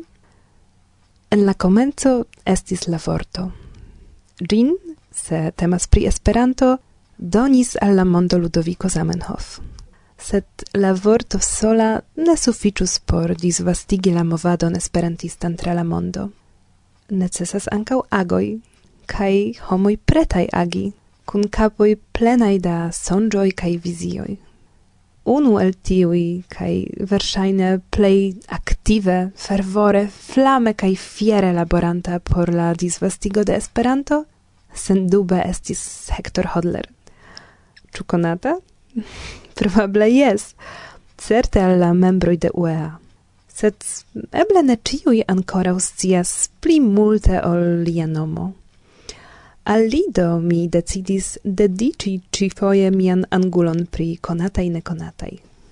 En la komenco estis la vorto. Ĝin, se temas pri Esperanto, donis al la mondo Ludoviko Zamenhof. Sed la vorto sola ne sufiĉus por disvastigi la movadon esperantistan tra la mondo. Necesas ankaŭ agoj, kaj homoj pretaj agi, kun kapoj plenaj da sonĝoj kaj vizioj. Unu el tiuj, kaj verŝajne plej aktive, fervore, flame kaj fiere laboranta por la disvastigo de Esperanto, sendube estis Hector Hodler. Ĉu konata? Probable jes, certe al la membroj de U E A. Sed eble ne ĉiuj ankoraŭ scias pli multe ol lia nomo. Al li do mi decidis dediĉi ĉifoje mian angulon pri konataj nekonataj.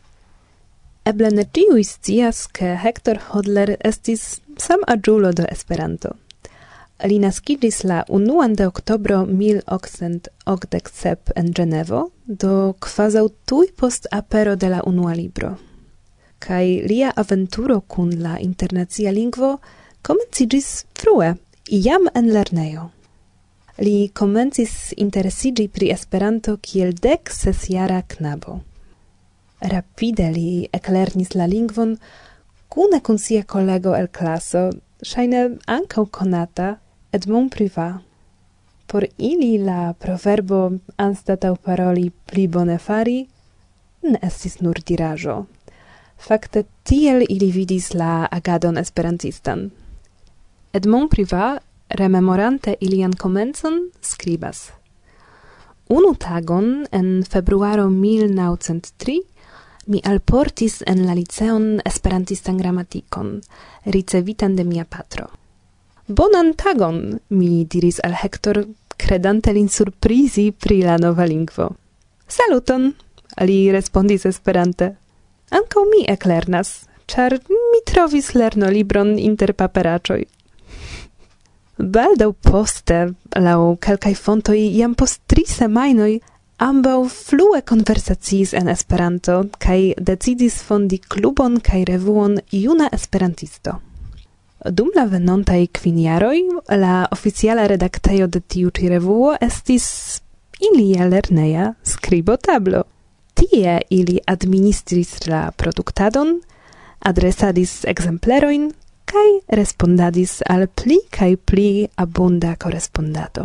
Eble ne ĉiuj scias, ke Hector Hodler estis sam aĝulo de Esperanto. Li naskiĝis la unuan de oktobro mil okcent okdek sep en Ĝenevo, do kvazaŭ tuj post apero de la unua libro. Kaj lia aventuro kun la internacia lingvo komenciĝis frue, jam en lernejo. Li komencis interesiĝi pri Esperanto kiel dek sesjara knabo. Rapide li eklernis la lingvon kune kun sia kolego el klaso, ŝajne ankaŭ konata, Edmond Privat. Por ili la proverbo anstataŭ paroli pli bone fari ne estis nur diraĵo. Fakte tiel ili vidis la agadon esperantistan. Edmond Privat, rememorante ilian komencon, skribas: Unu tagon en februaro mil naŭcent tri mi alportis en la liceon esperantistan gramatikon, ricevitan de mia patro. Bonan tagon, mi diris al Hector, credante lin surprizi pri la nova lingvo. Saluton, li respondis esperante. Ankaŭ mi eklernas, ĉar mi trovis lernolibron inter paperaĉoj. Baldaŭ poste, laŭ kelkaj fontoj, jam post tri semajnoj, ambaŭ flue konversaciis en Esperanto kaj decidis fondi klubon kaj revuon Juna Esperantisto. Dum la venontaj kvin jaroj, la oficiala redaktejo de tiu ĉi revuo estis ilia lerneja skribotablo. Tie ili administris la produktadon, adresadis ekzemplerojn kaj respondadis al pli kaj pli abunda korespondado.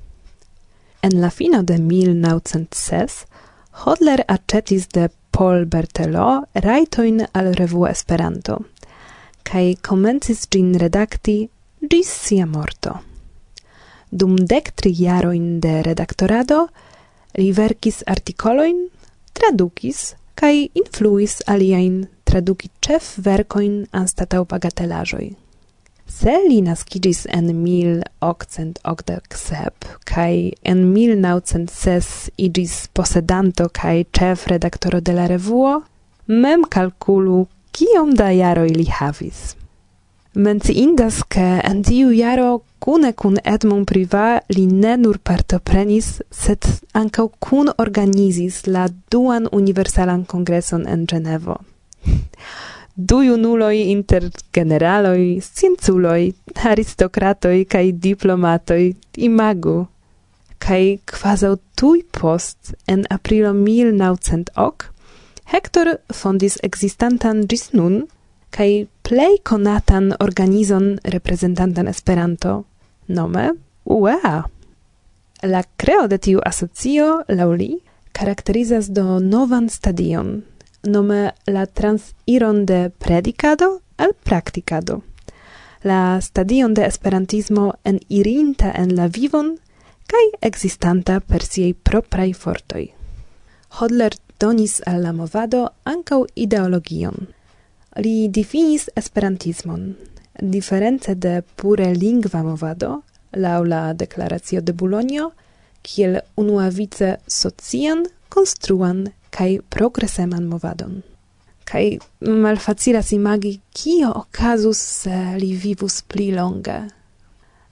En la fino de mil naŭcent ses, Hodler aĉetis de Paul Berthelot rajtojn al revuo Esperanto, kaj komencis ĝin redakti ĝis sia morto. Dum dek tri jarojn de redaktorado li verkis artikolojn, tradukis kaj influis aliajn traduki ĉefverkojn anstataŭ bagatelaĵoj. Se li naskiĝis en mil okcent okdek sep kaj en mil naŭcent ses iĝis posedanto kaj ĉefredaktoro de la revuo, mem kalkulu kiom da jaroj li havis. Menciindas, ke en tiu jaro kune kun Edmond Privat li ne nur partoprenis, sed ankaŭ kun organizis la duan universalan kongreson en Ĝenevo. Du junuloj inter generaloj, scienculoj, aristokratoj kaj diplomatoj, imagu. Kaj kvazaŭ tuj post, en aprilo mil naŭcent ok, Hector fondis ekzistantan ĝis nun kaj plej konatan organizon reprezentantan Esperanto, nome U E A. La kreo de tiu asocio, laŭ li, karakterizas do novan stadion, nome la transiron de predikado al praktikado. La stadion de esperantismo enirinta en la vivon kaj ekzistanta per siaj propraj fortoj. Hodler donis al la movado ankaŭ ideologion. Li difinis esperantismon, diference de pure lingva movado, laŭ la deklaracio de Bulonjo, kiel unuavice socian, konstruan kaj progreseman movadon. Kaj malfacilas imagi, kio okazus se li vivus pli longe.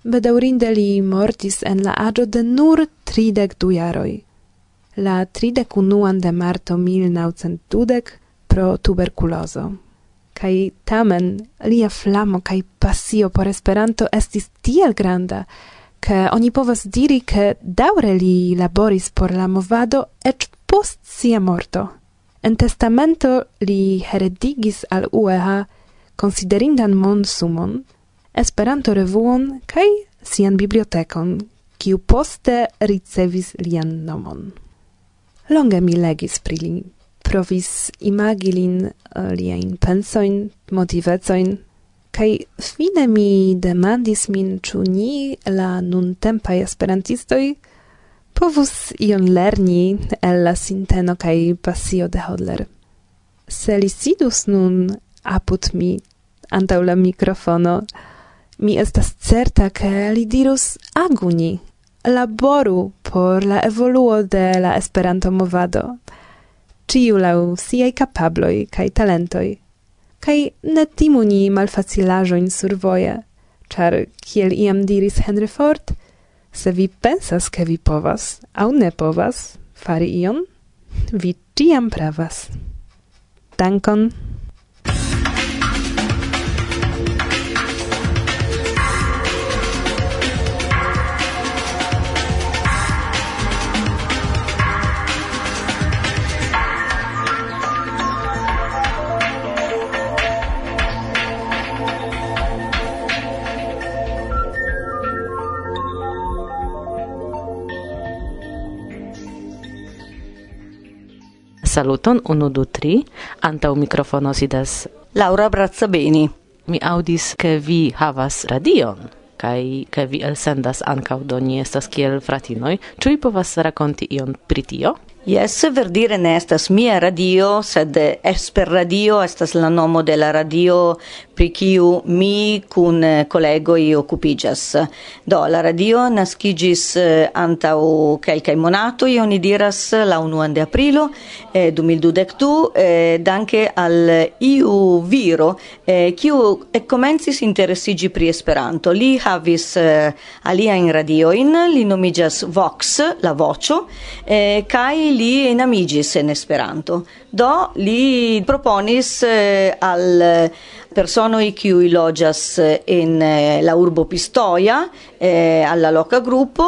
Bedaŭrinde li mortis en la aĝo de nur tridek du jaroj. La tridek unuan de marto mil naŭcent dudek pro tuberkulozo. Kaj tamen lia flamo kaj pasio por Esperanto estis tiel granda, ke oni povas diri, ke daŭre li laboris por la movado eĉ post sia morto. En testamento li heredigis al U E H konsiderindan monsumon, Esperanto-revuon kaj sian bibliotekon, kiu poste ricevis lian nomon. Longe mi legis pri li, provis imagi lin uh, liajn pensojn, motivecojn, kaj fine mi demandis min, ĉu ni, la nuntempaj esperantistoj, povus ion lerni el la sinteno kaj pasio de Hodler. Se li sidus nun apud mi, antaŭ la mikrofono, mi estas certa, ke li dirus agu ni, laboru por la evoluo de la Esperanto-movado, ĉiu laŭ siaj kapabloj kaj talentoj, kaj ne timu ni malfacilaĵojn survoje, ĉar kiel iam diris Henry Ford, se vi pensas, ke vi povas aŭ ne povas fari ion, vi ĉiam pravas. Dankon. Saluton, unu, du, tri. Antaŭ mikrofono sidas Laura Brazzabeni. Mi aŭdis, ke vi havas radion, kaj ke vi elsendas ankaŭ, do ni estas kiel fratinoj. Ĉu vi povas rakonti ion pri tio? Yes, verdire ne estas mia radio, sed Esper Radio estas la nomo de la radio pri kiu mi kun kolegoj okupiĝas. Do, la radio naskiĝis antaŭ kelkaj monatoj, oni diras la unuan de aprilo eh, du mil dudek du, eh, danke al iu viro eh, kiu ekkomencis interesiĝi pri Esperanto. Li havis eh, aliajn radioin, li nomiĝas Vox, la voĉo, eh, kaj li enamigis en Esperanto. Do, li proponis eh, al personoi kiuj loĝas en eh, la urbo Pistoia, eh, alla loka grupo,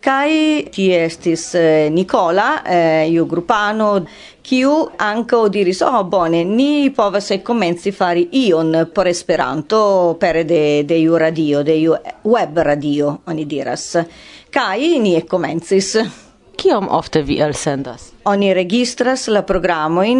kaj tie estis eh, Nicola, eh, iu grupano, kiu ankaŭ diris, oh bone, ni povas komenci fari ion por Esperanto pere de, de iu radio, de iu web radio, oni diras. Kaj ni komencis. Kiom ofte vi elsendas? Oni registras la programojn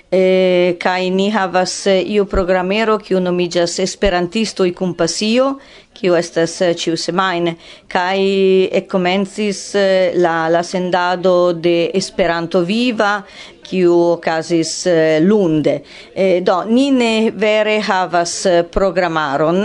eh, kaj ni havas iu programero kiu nomiĝas Esperantistoj kun pasio, kiu estas ĉiusemajne, kaj ekkomencis la, la sendado de Esperanto Viva, kiu okazis lunde. Eh, do, ni ne vere havas programaron,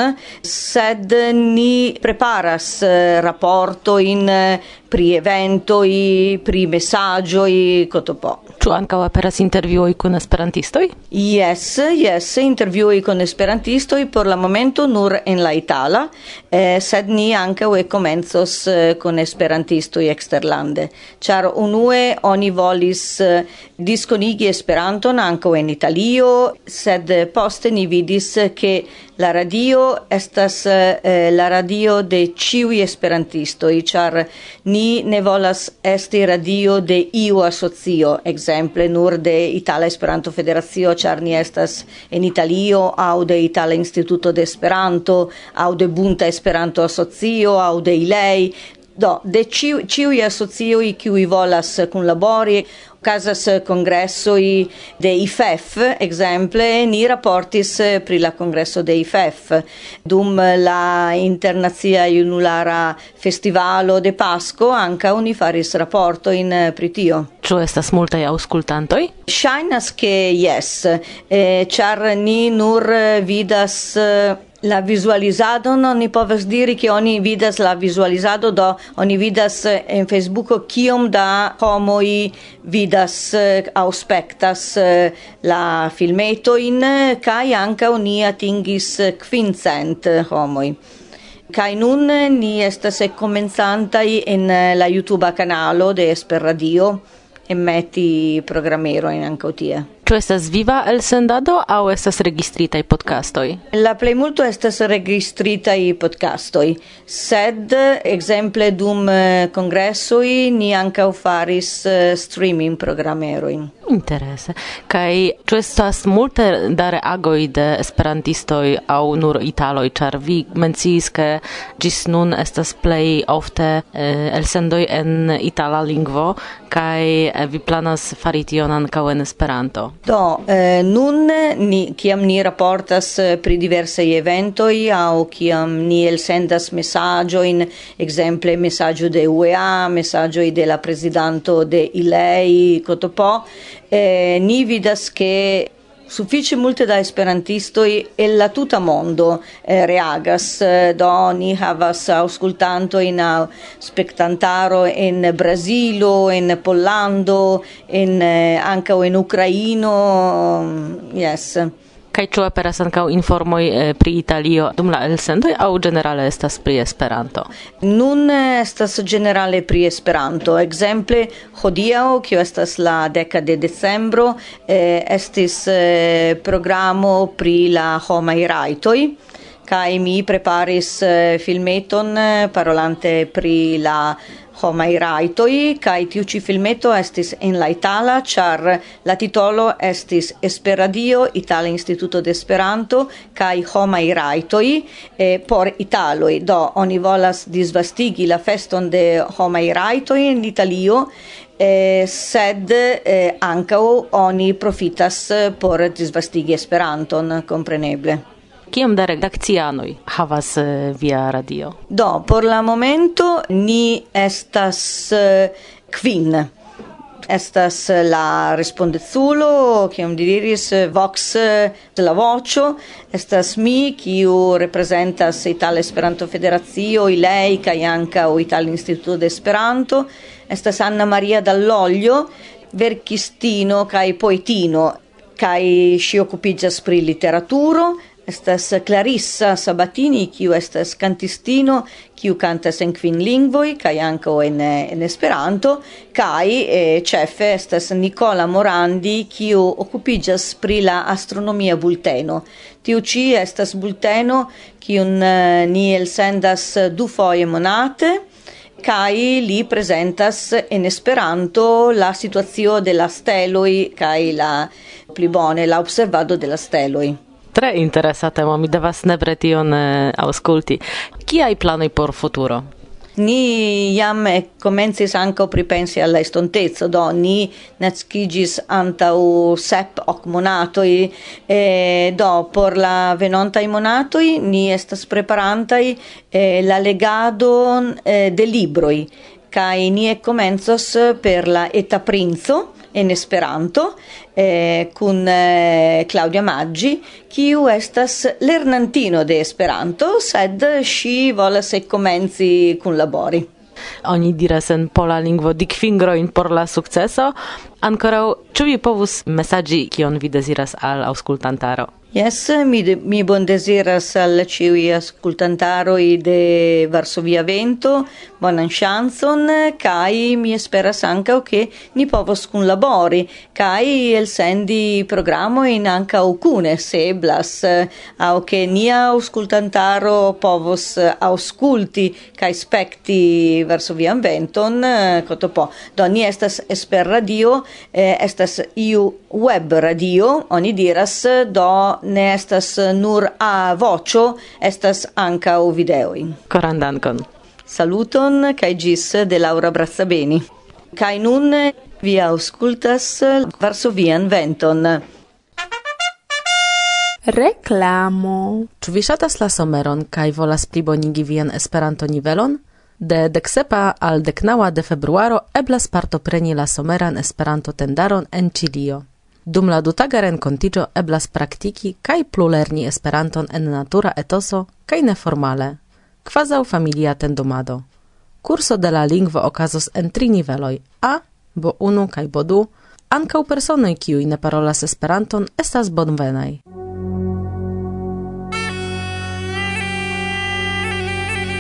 sed ni preparas raportojn pri eventoj, pri mesaĝoj, kotopo. Ĉu ankaŭ aperas intervjuoj kun esperantistoj? Yes, yes, intervjuoj kun esperantistoj, por la momento nur en la itala, eh, sed ni ankaŭ komencos eh, kun esperantistoj eksterlande. Ĉar unue oni volis eh, diskonigi Esperanton ankaŭ en Italio, sed poste ni vidis ke la radio estas eh, la radio de ĉiuj esperantistoj, ĉar ni ne volas esti radio de iu asocio, ekzemple nur de Itala Esperanto Federacio, ĉar ni estas en Italio, aŭ de Itala Instituto de Esperanto, aŭ de Bunta Esperanto Asocio, aŭ de Ilei. Do, de ciu, ciui asocioi kiuj volas kunlabori, okazas kongressoj de I F E F, ekzemple, ni raportis pri la kongreso de I F E F. Dum la Internacia Junulara Festivalo de Pasco, ankaŭ ni faris raportojn pri tio. Ĉu estas multaj aŭskultantoj? Ŝajnas ke jes, eh, ĉar ni nur vidas la visualizadon, oni povas diri ke oni vidas la visualizado, do oni vidas en Facebooko kiom da homoj vidas aŭ spektas la filmetojn, kaj ankaŭ ni atingis kvincent homoj. Kai nun ni estas komencantaj en la YouTube kanalo de Esperradio emeti programero in ankaŭ tie. Ĉu estas viva elsendado aŭ estas registritaj podcastoj? La plejmulto estas registritaj podcastoj, sed ekzemple dum kongresoj ni ankaŭ faris streaming programerojn. Interese. Kaj ĉu estas multe da reagoj de esperantistoj aŭ nur italoj, ĉar vi menciis, ke ĝis nun estas plej ofte eh, elsendoj en itala lingvo, kaj eh, vi planas fari tion ankaŭ en Esperanto. Do, eh, nun ni, kiam ni raportas pri diversaj eventoj aŭ kiam ni elsendas mesaĝojn, ekzemple mesaĝo de U E A, mesaĝoj de la prezidanto de I L E I, Kotopo, eh, ni vidas ke suffice multe da esperantistoj el la tuta mondo eh, reagas, do ni havas aŭskultantojn aŭ spektantaro en Brazilo, en Pollando, en eh, ankaŭ en Ukraino, yes. Kaj ĉu aperas ankaŭ informoj eh, pri Italio dum la elsendoj aŭ ĝenerale estas pri Esperanto? Nun estas ĝenerale pri Esperanto. Ekzemple hodiaŭ, kio estas la deka de decembro, eh, estis eh, programo pri la homaj rajtoj. Kaj mi preparis eh, filmeton eh, parolante pri la homaj rajtoj, kaj tiu ĉi filmeto estis en la itala, ĉar la titolo estis Esperradio, Itala Instituto de Esperanto kaj homaj rajtoj eh, por italoj. Do oni volas disvastigi la feston de homaj rajtoj en Italio, eh, sed eh, ankaŭ oni profitas por disvastigi Esperanton, kompreneble. Kiom da redakcianoj havas uh, via radio? Do, por la momento ni estas uh, kvin. Estas la respondezulo, kiam di diris Vox la voĉo, estas mi, kiu reprezentas Itala Esperanto Federacio, I L E I kaj ankaŭ Itala Instituto de Esperanto. Estas Anna Maria Dall'Oglio, verkistino kaj poetino, kaj ŝi okupiĝas pri literaturo. Estas Clarissa Sabatini, kiu estas kantistino, kiu kantas en kvin lingvoj kaj ankaŭ en, en Esperanto, kaj eh, ĉefe estas Nicola Morandi, kiu okupiĝas pri la astronomia bulteno. Tiu ĉi estas bulteno, kiun eh, ni elsendas dufoje monate, kaj li prezentas en Esperanto la situacio de la steloj kaj la pli bone la observado de la steloj. Tre interesa temo, mi devas nepre tion eh, aŭskulti. Kiaj planoj por futuro? Ni jam komencis ankaŭ pripensi al la estonteco, do ni naskiĝis antaŭ sep ok monatoj, eh, do por la venontaj monatoj ni estas preparantaj eh, la legadon eh, de libroj, kaj ni komencos per la Eta Princo en Esperanto, eh, kun eh, Claudia Maggi, kiu estas lernantino de Esperanto, sed ŝi volas komenci kunlabori. Oni diras en pola lingvo dikfingrojn por la sukceso. Ankoraŭ, ĉu vi povus mesaĝi, kion vi deziras al aŭskultantaro? Yes, mi, de, mi bon desiras al ĉiuj aŭskultantaroj de Varsovia Vento bonan ŝancon, kaj mi esperas ankaŭ ke ni povos kunlabori kaj elsendi programojn ankaŭ kune, se eblas, aŭ ke nia aŭskultantaro povos aŭskulti kaj spekti Varsovian Venton, Kotopo. Do ni estas Esperradio, eh, estas iu web radio, oni diras, do ne estas nur a voĉo, estas ankaŭ videoj. Koran dankon. Saluton kaj ĝis de Laura Brazzabeni. Kaj nun vi aŭskultas Varsovian Venton. Reklamo. Ĉu vi ŝatas la someron kaj volas plibonigi vian Esperanto-nivelon? De deksepa al deknaŭa de februaro eblas partopreni la someran Esperanto-tendaron en Ĉilio. Dum la dutaga renkontiĝo eblas praktiki kaj plulerni Esperanton en natura etoso kaj neformale, kvazaŭ familia tendumado. Kurso de la lingvo okazos en tri niveloj: A, B unu kaj B du. Ankaŭ personoj, kiuj ne parolas Esperanton, estas bonvenaj.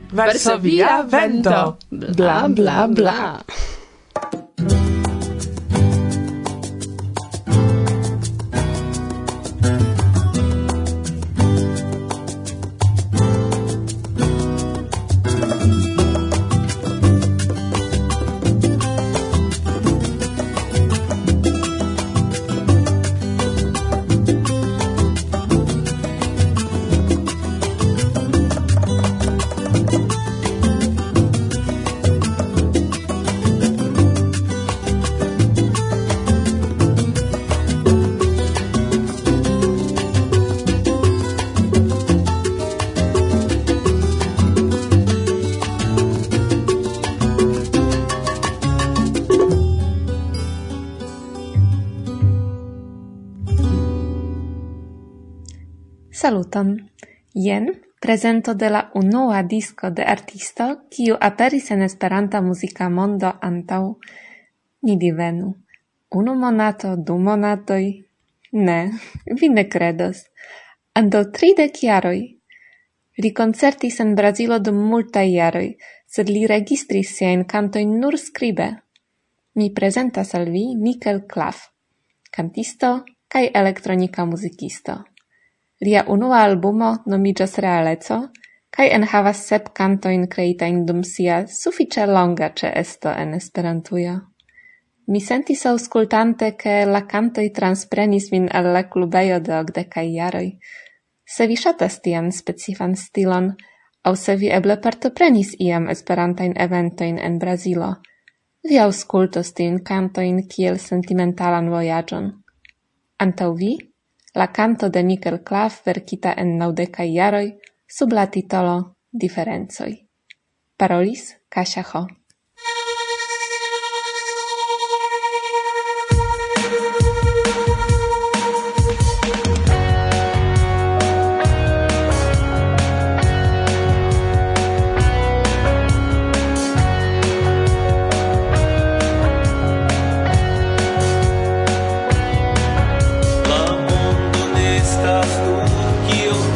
verso via vento. Bla bla bla. Saluton! Jen presento de la unua disco de artisto, kiu aperis en Esperanta muzika mondo antaŭ, ni divenu, unu monato, du monatoj? Ne, vi ne kredos. Antaŭ tridek jaroj. Li koncertis en Brazilo dum multaj jaroj, sed li registris siajn kantojn nur skribe. Mi prezentas al vi Mikkel Klaff, kantisto kaj elektronika muzikisto. Lia unua albumo nomiĝas Realeco kaj enhavas sep kantojn kreitajn dum sia sufiĉe longa ĉeesto en Esperantujo. Mi sentis aŭskultante, ke la kantoj transprenis min al la klubejo de okdekaj jaroj. Se vi ŝatas tian specifan stilon, aŭ se vi eble partoprenis iam Esperantajn eventojn en Brazilo, vi aŭskultos tiujn kantojn kiel sentimentalan vojaĝon. Antaŭ vi, la canto de Mikkel Klaff verkita en naŭdekaj jaroj sub la titolo Diferencoj. Parolis Kasia Ho.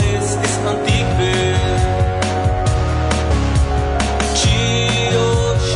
Tio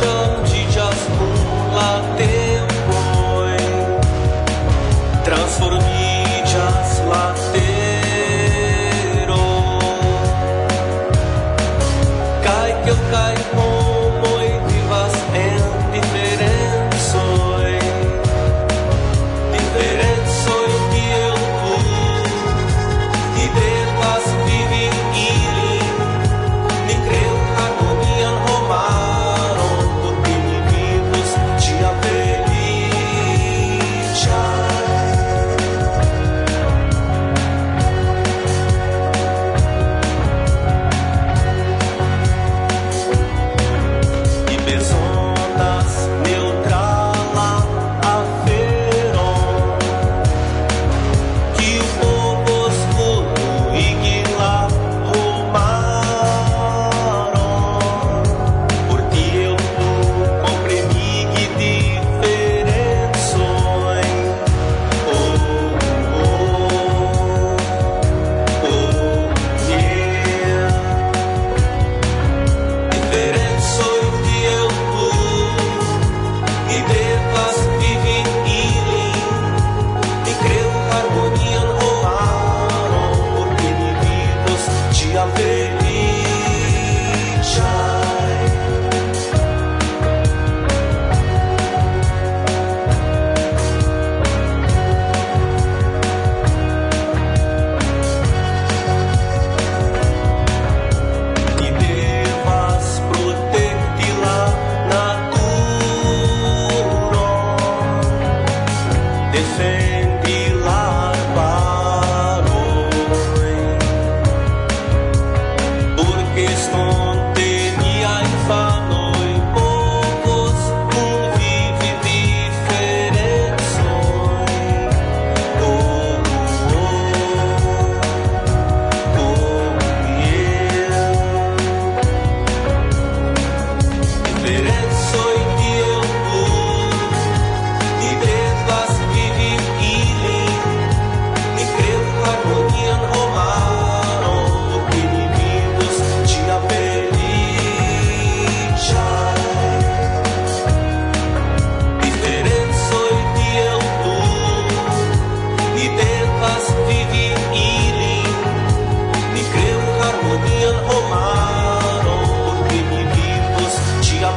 romano, porque mi vivos cia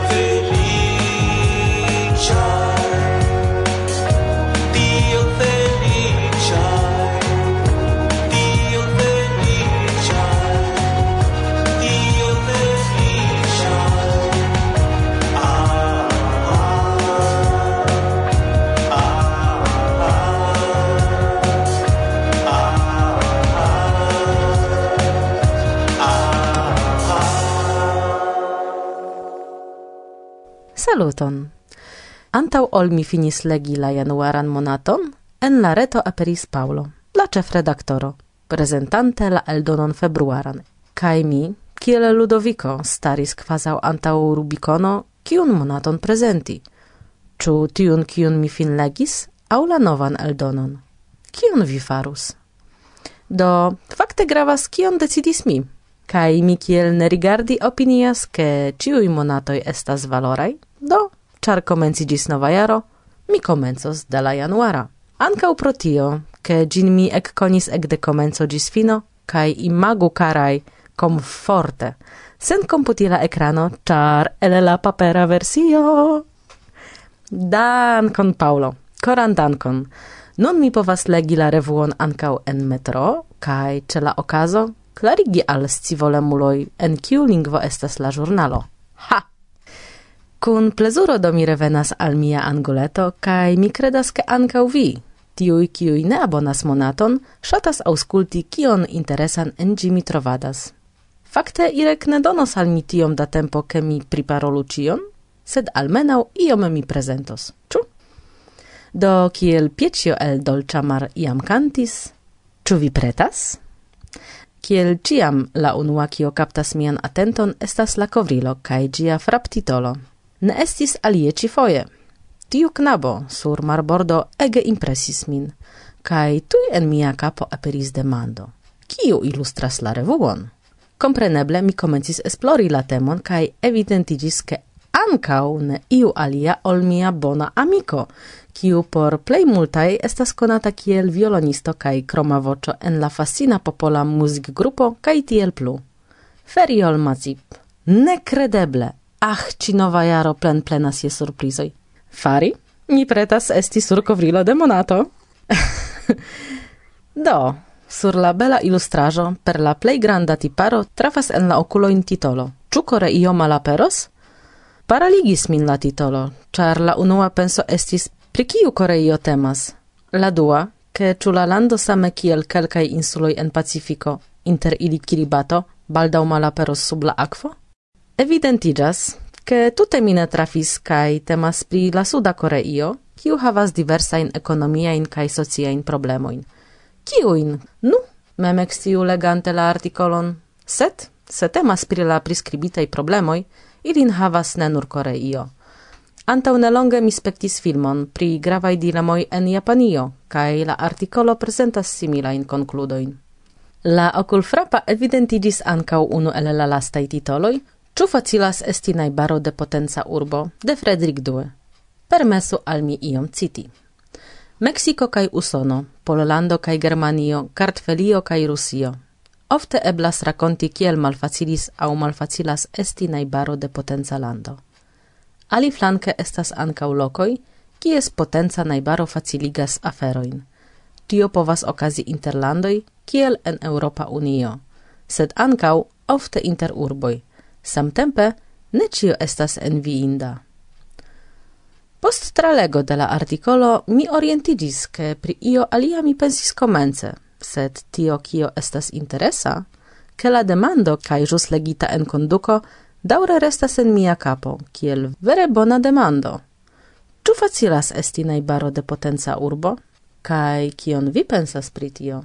felicia. Dio felicia, Dio felicia, Dio felicia. Ah, ah, ah, ah, Saluton! Antau ol mi finis legi la januaran monaton, en la reto aperis Paulo, la ĉefredaktoro, prezentante la eldonon februaran, kaj mi, kiel Ludovico, staris kvazaŭ antaŭ Rubikono, kiun monaton prezenti. Ĉu tiun, kiun mi finlegis, aŭ la novan eldonon? Kion vi farus? Do, fakte gravas, kion decidis mi, kaj mi kiel ne rigardi opinias, ke ĉiuj monatoj estas valoraj, do, ĉar komenciĝis nova jaro, mi komencos de la januara. Ankaŭ pro tio, ke ĝin mi ekkonis ekde komenco ĝis fino, kaj imagu karaj, komforte, sen komputila ekrano, ĉar el la papera versio. Dankon, Paulo, koran dankon. Nun mi povas legi la revuon ankaŭ en metro, kaj ĉe la okazo klarigi al scivolemuloj, en kiu lingvo estas la ĵurnalo. Ha! Kun plezuro do mi revenas al mia anguleto, kaj mi kredas, ke ankaŭ vi, tiuj, kiuj ne abonas monaton, ŝatas aŭskulti, kion interesan en ĝi mi trovadas. Fakte, Irek ne donos al mi tiom da tempo, ke mi priparolu ĉion, sed almenaŭ iome mi prezentos. Ĉu? Do, kiel Pieĉjo el Dolĉa Mar iam kantis, ĉu vi pretas? Kiel ĉiam, la unua, kio kaptas mian atenton, estas la kovrilo kaj ĝia fraptitolo. Ne estis alie ĉifoje. Tiu knabo sur marbordo ege impresis min, kaj tuj en mia kapo aperis demando. Kiu ilustras la revuon? Kompreneble mi komencis esplori la temon kaj evidentiĝis, ke ankaŭ ne iu alia ol mia bona amiko, kiu por plej multaj estas konata kiel violonisto kaj kroma voĉo en la fascina popola muzikgrupo kaj tiel plu. Feriol Macip. Nekredeble! Ach, ci nova jaro plen plenas je surprizoj. Fari? Mi pretas esti sur kovrilo de monato. Do, sur la bela ilustraĵo per la plej granda tiparo trafas en la okulojn titolo. Ĉu Koreio malaperos? Paraligis min la titolo, ĉar la unua penso estis pri kiu Koreio temas. La dua, ke ĉu la lando same kiel kelkaj insuloj en Pacifiko, inter ili Kiribato, baldaŭ malaperos sub la akvo? Evidentiĝas, ke tute mi ne trafis kaj temas pri la Suda Koreio, kiu havas diversajn ekonomiajn kaj sociajn problemojn. Kiujn? Nu, mem eksciu legante la artikolon. Sed, se temas pri la priskribitaj problemoj, ilin havas ne nur Koreio. Antaŭ nelonge mi spektis filmon pri gravaj dilemoj en Japanio, kaj la artikolo prezentas similajn konkludojn. La okulfrapa evidentiĝis ankaŭ unu el la lastaj titoloj, Ĉu facilas esti najbaro de potenca urbo de Frederick Due? Permesu al mi iom citi. Meksiko kaj Usono, Pollando kaj Germanio, Kartvelio kaj Rusio. Ofte eblas rakonti kiel malfacilis aŭ malfacilas esti najbaro de potenca lando. Aliflanke estas ankaŭ lokoj, kies potenca najbaro faciligas aferojn. Tio povas okazi inter landoj, kiel en Eŭropa Unio, sed ankaŭ ofte inter urboj. Samtempe, ne ĉio estas enviinda. Post tralego de la artikolo mi orientiĝis, ke pri io alia mi pensis komence, sed tio, kio estas interesa, ke la demando kaj ĵus legita enkonduko daŭre restas en mia kapo, kiel vere bona demando. Ĉu facilas esti najbaro de potenca urbo? Kaj kion vi pensas pri tio?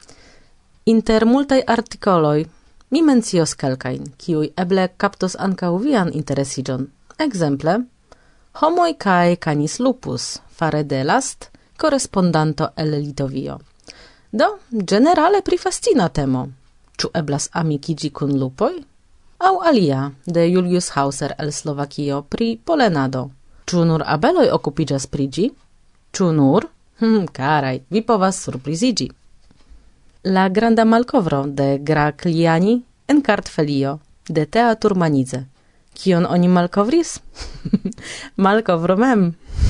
Inter multaj artikoloj mi mencios kelkajn, kiuj eble kaptos ankaŭ vian interesiĝon. Ekzemple, Homoj kaj Canis Lupus, fare de Last, korespondanto el Litovio. Do, ĝenerale pri fascina temo. Ĉu eblas amikiĝi kun lupoj? Aŭ alia, de Julius Hauser el Slovakio, pri polenado. Ĉu nur abeloj okupiĝas pri ĝi? Ĉu nur? Hm, karaj, vi povas surpriziĝi. La granda malkovro de Gragliani, en Kartfelio de Teatr Manidze. Kion oni malkovris? Malkovro mem.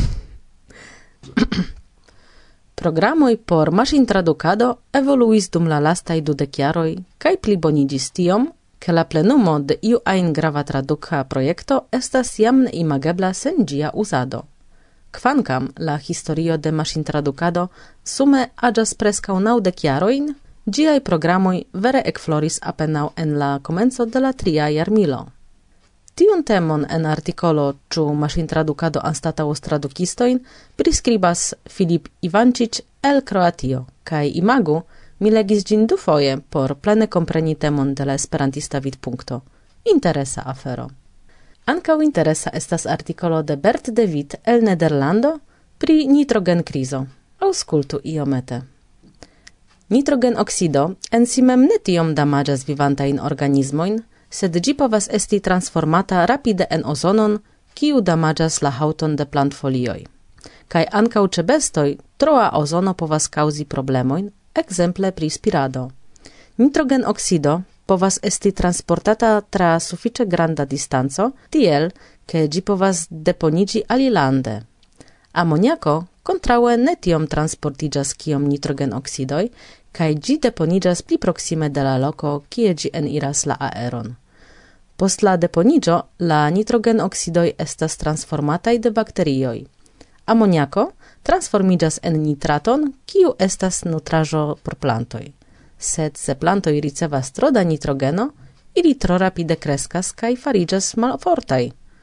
Programoj por maŝintradukado evoluis dum la lastaj dudek jaroj kaj pliboniĝis tiom, ke la plenumo de iu ajn grava traduka projekto estas jam neimagebla sen ĝia uzado. Kvankam la historio de maŝintradukado sume aĝas preskaŭ naŭdek jarojn, ĝiaj programoj vere ekfloris apenaŭ en la komenco de la tria jarmilo. Tiun temon en artikolo ĉu maŝintradukado anstataŭos tradukistojn priskribas Filip Ivančić el Kroatio, kaj imagu, mi legis ĝin dufoje por plene kompreni temon de la esperantista vidpunkto. Interesa afero. Ankaŭ interesa estas artikolo de Bert de Wit el Nederlando pri nitrogenkrizo. Aŭskultu iomete. Nitrogenoksido en si mem ne tiom damaĝas vivantajn organizmojn, sed ĝi povas esti transformata rapide en ozonon, kiu damaĝas la haŭton de plantfolioj. Kaj ankaŭ ĉe bestoj troa ozono povas kaŭzi problemojn, ekzemple pri spirado. Nitrogenoksido povas esti transportata tra sufiĉe granda distanco, tiel, ke ĝi povas deponiĝi alilande. Amoniako kontraŭe ne tiom transportiĝas kiom nitrogenoksidoj, kaj ĝi deponiĝas pli proksime de la loko, kie ĝi eniras la aeron. Post la deponiĝo, la nitrogenoksidoj estas transformataj de bakterioj. Amoniako transformiĝas en nitraton, kiu estas nutraĵo por plantoj. Sed se plantoj ricevas tro da nitrogeno, ili tro rapide kreskas kaj fariĝas malfortaj.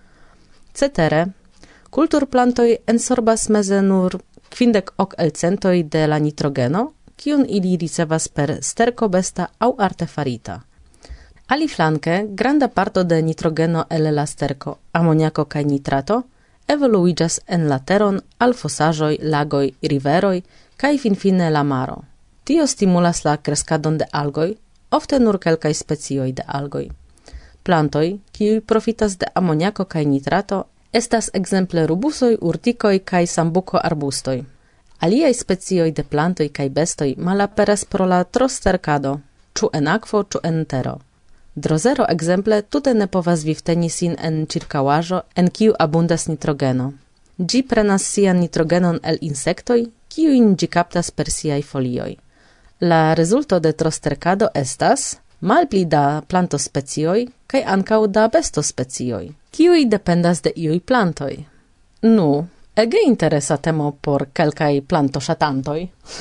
Cetere, kulturplantoj ensorbas meze nur kvindek ok elcentoj de la nitrogeno, kiun ili ricevas per sterko besta aŭ artefarita. Aliflanke, granda parto de nitrogeno el la sterko, amoniako kaj nitrato, evoluiĝas en la teron al fosaĵoj, lagoj, riveroj kaj finfine la maro. Tio stimulas la kreskadon de algoj, ofte nur kelkaj specioj de algoj. Plantoj, kiuj profitas de amoniako kaj nitrato, estas ekzemple rubusoj, urtikoj kaj sambuko-arbustoj. Aliaj specioj de plantoj kaj bestoj malaperas pro la trosterkado, ĉu en akvo, ĉu en tero. Drozero ekzemple tute ne povas vivteni sin en ĉirkaŭaĵo, en kiu abundas nitrogeno. Ĝi prenas sian nitrogenon el insektoj, kiujn ĝi kaptas per siaj folioj. La rezulto de trosterkado estas malpli da plantospecioj kaj ankaŭ da bestospecioj, kiuj dependas de iuj plantoj. Nu, ege interesa temo por kelkaj plantoŝatantoj.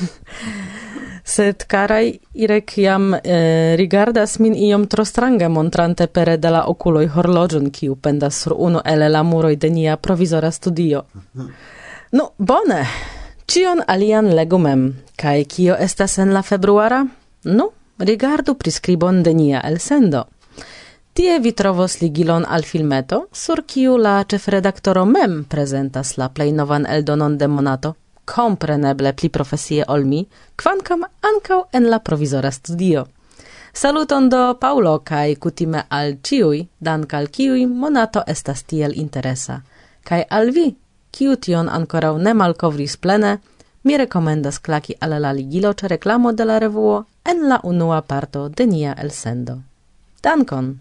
Sed karaj, Irek jam eh, rigardas min iom tro strange montrante pere de la okuloj horloĝon, kiu pendas sur unu el la muroj de nia provizora studio. Nu, bone! Ĉion alian legu mem. Kaj kio estas en la februara? Nu, rigardu priskribon de nia elsendo. Tie vi trovos ligilon al filmeto, sur kiu la ĉefredaktoro mem prezentas la plej novan eldonon de monato, kompreneble pli profesie ol mi, kvankam ankaŭ en la provizora studio. Saluton do Paulo kaj kutime al ĉiuj, dank al kiuj monato estas tiel interesa. Kaj al vi, kiu tion ankoraŭ ne malkovris plene, mi rekomendas klaki al la ligilo ĉe reklamo de la revuo en la unua parto de nia elsendo. Dankon!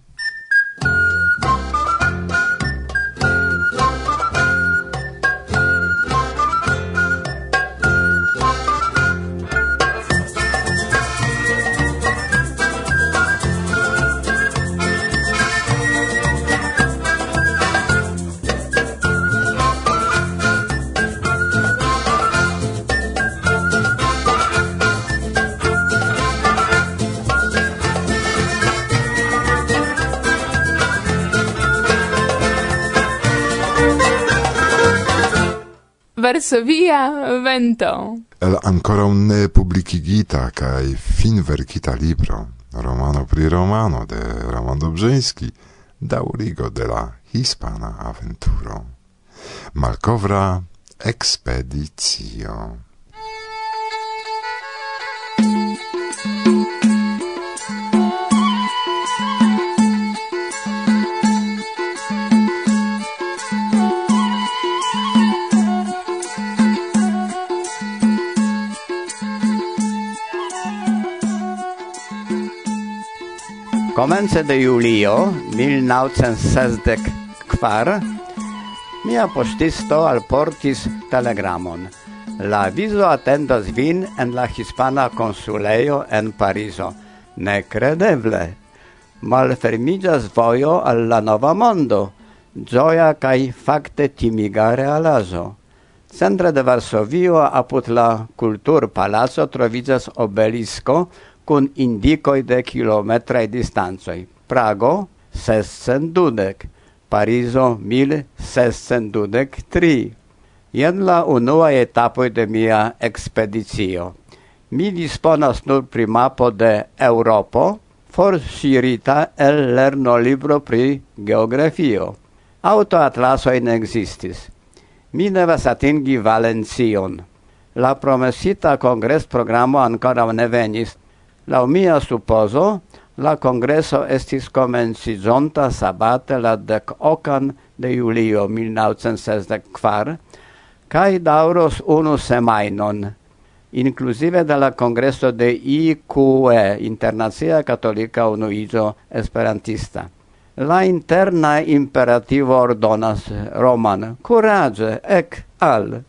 Varsovia vento. El ankoraŭ ne publikigita kaj finverkita libro, romano pri romano de Roman Dobrzyński, daŭrigo de la hispana aventuro. Malkovra ekspedicio. Komence de julio mil naŭcent sesdek kvar mia poŝtisto alportis telegramon. La vizo atendas vin en la hispana konsulejo en Parizo. Nekredeble! Malfermiĝas vojo al la nova mondo. Gioia kaj fakte timiga realaĵo. Centre de Varsovio apud la Kulturpalaco troviĝas obelisko kun indikoj de kilometraj distancoj. Prago sescent dudek, Parizo mil sescent dudek tri. Jen la unuaj etapoj de mia ekspedicio. Mi disponas nur pri mapo de Eŭropo, forŝirita el lernolibro pri geografio. Autoatlasoj ne ekzistis. Mi devas atingi Valencion. La promesita kongresprogramo ankoraŭ ne venis. Laŭ mia supozo, la kongreso estis komenciĝonta sabate la dek okan de julio mil naŭcent sesdek kvar kaj daŭros unu semajnon, inkluzive de la kongreso de I Q E, Internacia Katolika Unuiĝo Esperantista. La interna imperativo ordonas Roman, kuraĝe, ek al.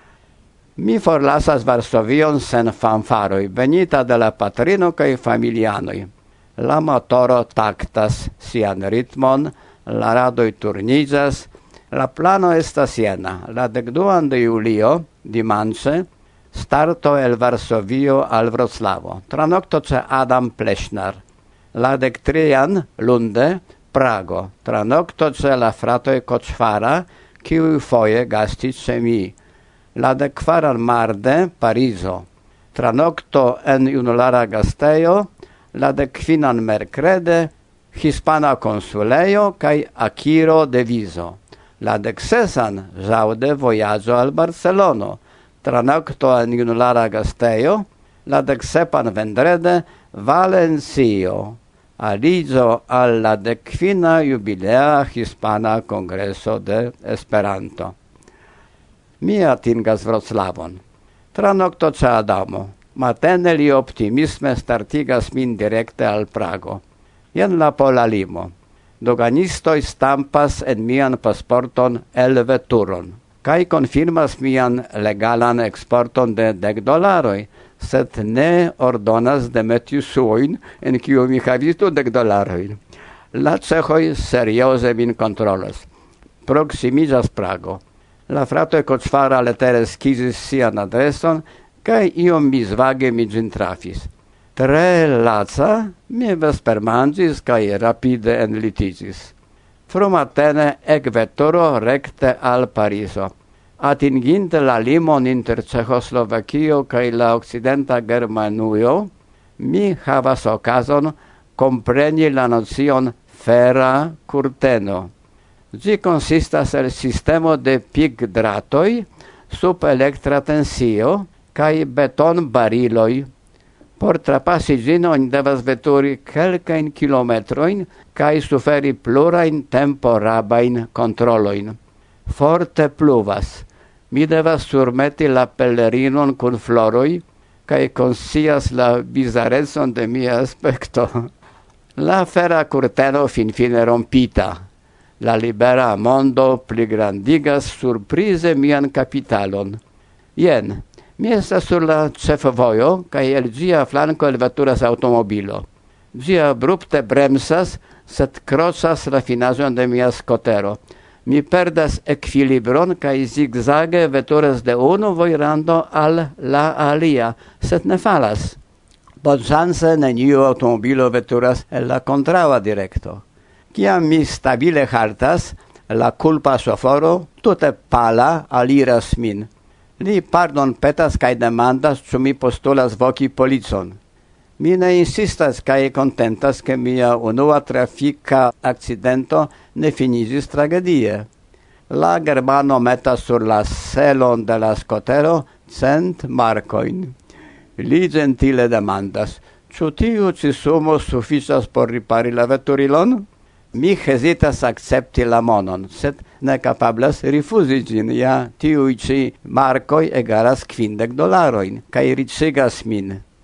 Mi forlasas Varsovion sen fanfaroj, benita de la patrino kaj familianoj. La motoro taktas sian ritmon, la radoj turniĝas, la plano estas jena. La dekduan de julio, dimanĉe, starto el Varsovio al Vroclavo, tranokto ĉe Adam Plešnar. La dektrian, lunde, Prago, tranokto ĉe la fratoj Koĉvara, kiuj foje gastis ĉe mi. La dekvaran marde, Parizo, tranokto en junulara gastejo, la dekvinan merkrede, hispana konsulejo kaj akiro de vizo. La deksesan ĵaŭde vojaĝo al Barcelono, tranokto en junulara gastejo, la deksepan vendrede Valencio, aliĝo al la dekvina jubilea hispana kongreso de Esperanto. Mi atingas Vroclavon. Tranokto ĉe Adamo. Matene li optimisme startigas min direkte al Prago. Jen la pola limo. Doganistoj stampas en mian pasporton elveturon, kaj konfirmas mian legalan eksporton de dek dolaroj, sed ne ordonas demeti ŝuojn, en kiu mi havis dudek dolarojn. La ĉeĥoj serioze min kontrolas. Proksimiĝas Prago. La fratoj Koĉvara letere skizis sian adreson, kaj iom mizvage mi ĝin trafis. Tre laca, mi vespermanĝis kaj rapide enlitiĝis. Frumatene ekveturo rekte al Parizo. Atinginte la limon inter Ĉeĥoslovakio kaj la okcidenta Germanujo, mi havas okazon kompreni la nocion fera kurteno. Ĝi konsistas el sistemo de pigdratoj sub elektra tensio kaj betonbariloj. Por trapasi ĝin oni devas veturi kelkajn kilometrojn kaj suferi plurajn temporabajn kontrolojn. Forte pluvas. Mi devas surmeti la pelerinon kun floroj kaj konscias la bizarecon de mia aspekto. La fera kurteno finfine rompita. La libera mondo pligrandigas surprize mian kapitalon. Jen, mi estas sur la ĉefvojo kaj el ĝia flanko elveturas aŭtomobilo. Ĝi abrupte bremsas, sed kroĉas la finaĵon de mia skotero. Mi perdas ekvilibron kaj zigzage veturas de unu vojrando al la alia, sed ne falas. Bonŝance neniu aŭtomobilo veturas en la kontraŭa direkto. Kiam mi stabile haltas, la kulpa ŝoforo tute pala aliras min. Li pardon petas kaj demandas, ĉu mi postulas voki policon. Mi ne insistas kaj kontentas, ke mia unua trafika akcidento ne finiĝis tragedie. La germano metas sur la selon de la skotero cent markojn. Li gentile demandas, ĉu tiu ĉi sumo sufiĉas por ripari la veturilon? Mi hezitas akcepti la monon, sed ne kapablas rifuzi ĝin, ja tiuj ĉi markoj egalas kvindek dolarojn, kaj riĉigas min.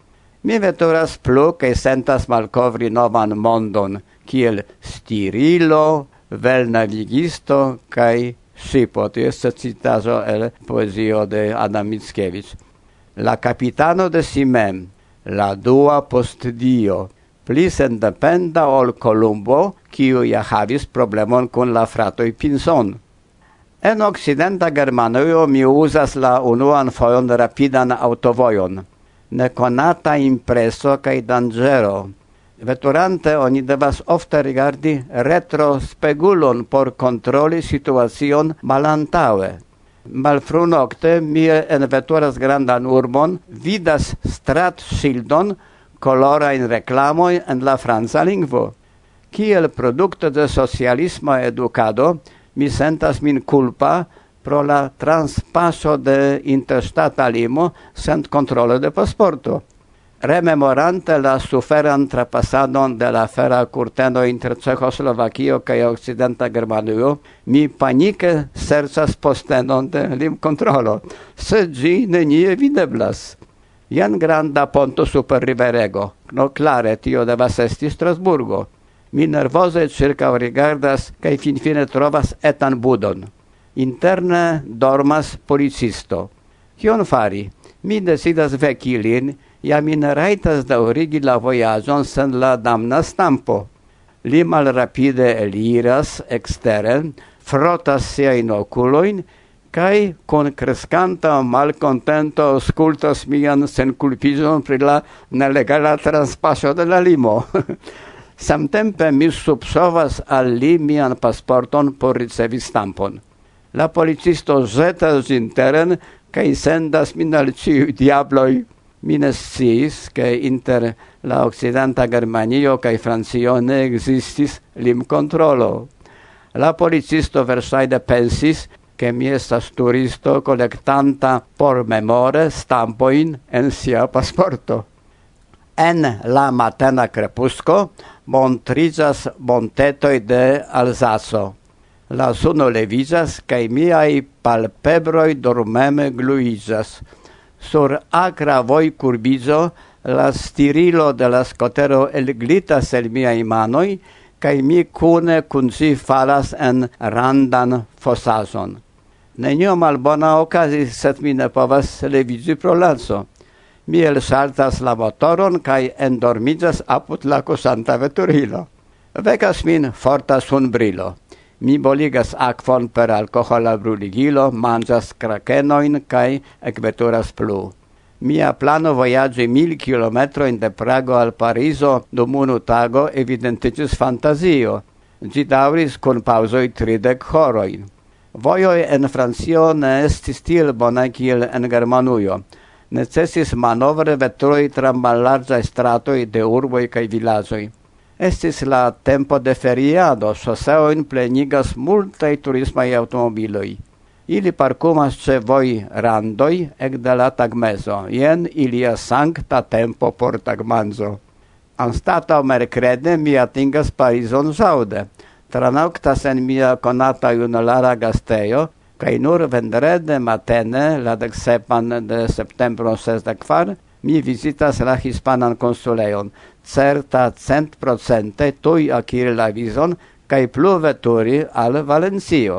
Mi veturas plu, cae sentas malcovri novan mondon, kiel stirilo, vel navigisto, cae shipo. Tio estas citaĵo el poezio de Adam Mickiewicz. La capitano de si mem, la dua post Dio, pli sendependa ol Columbo, kiu ja havis problemon kun la fratoj Pinson. En occidenta Germanujo mi uzas la unuan fojon rapidan autovojon. Nekonata impreso kaj danĝero. Veturante oni devas ofte rigardi retrospegulon por kontroli situacion malantaŭe. Malfrunokte mi enveturas grandan urbon, vidas stratŝildon, colorajn reklamoj en la franca lingvo. Kiel produkto de socialisma edukado, mi sentas min culpa pro la transpaso de interstata limo sen kontrolo de pasporto. Rememorante la suferan trapasadon de la fera curteno inter Ĉeĥoslovakio kaj okcidenta Germanujo, mi panike serĉas postenon de limkontrolo, sed ĝi nenie videblas. Jen granda ponto super riverego, no klare tio devas esti Strasburgo. Mi nervoze ĉirkaŭrigardas kaj finfine trovas etan budon. Interne dormas policisto. Kion fari? Mi decidas veki lin, ja mi ne rajtas daŭrigi la vojaĝon sen la damna stampo. Li malrapide eliras eksteren, frotas siajn okulojn, kaj kun kreskanta malkontento aŭskultas mian senkulpiĝon pri la nelegala transpaso de la limo. Samtempe mi subsovas al li mian pasporton por ricevi stampon. La policisto ĵetas ĝin teren kaj sendas min al ĉiuj diabloj. Mi ne sciis, ke inter la okcidenta Germanio kaj Francio ne ekzistis limkontrolo. La policisto verŝajne pensis, ke mi estas turisto kolektanta por memore stampojn en sia pasporto. En la matena krepusko montriĝas montetoj de Alzaco. La suno leviĝas kaj miaj palpebroj dormeme gluiĝas. Sur akra vojkurbiĝo la stirilo de la skotero elglitas el miaj manoj kaj mi kune kun ĝi falas en randan fosaĵon. Nenio malbona okazis, sed mi ne povas leviĝi pro lanco. Mi elŝaltas la motoron kaj endormiĝas apud la kuŝanta veturilo. Vekas min forta sunbrilo. Mi boligas akvon per alkohola bruligilo, manĝas krakenojn kaj ekveturas plu. Mia plano vojaĝi mil kilometrojn de Prago al Parizo dum unu tago evidentiĝis fantazio. Ĝi daŭris kun paŭzoj tridek horojn. Vojoj en Francio ne estis tiel bonaj kiel en Germanujo. Necesis manovre veturoj tra mallarĝaj stratoj de urboj kaj vilaĝoj. Estis la tempo de feriado, ŝoseojn plenigas multaj turismaj aŭtomobiloj. Ili parkumas ĉe vojrandoj ekde la tagmezo. Jen ilia sankta tempo por tagmanĝo. Anstataŭ merkrede mi atingas Parizon ĵaŭde. Tranoktas en mia konata junulara gastejo, kaj nur vendrede matene, la deksepan de septembro sesdek kvar, mi vizitas la hispanan konsulejon, certa cent procente tuj akiri la vizon kaj plu veturi al Valencio.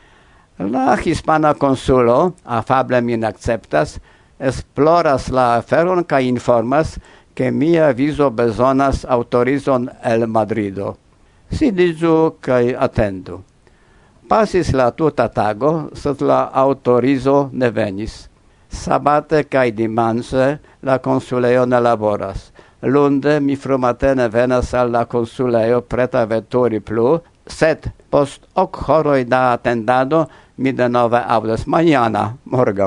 La hispana konsulo, afable min akceptas, esploras la aferon kaj informas, ke mia vizo bezonas aŭtorizon el Madrido. Sidiĝu kaj atendu. Pasis la tuta tago, sed la aŭtorizo ne venis. Sabate kaj dimanĉe la konsulejo ne laboras. Lunde mi frumatene venas al la konsulejo preta veturi plu, sed post ok horoj da atendado mi denove aŭdas mañana, morgaŭ.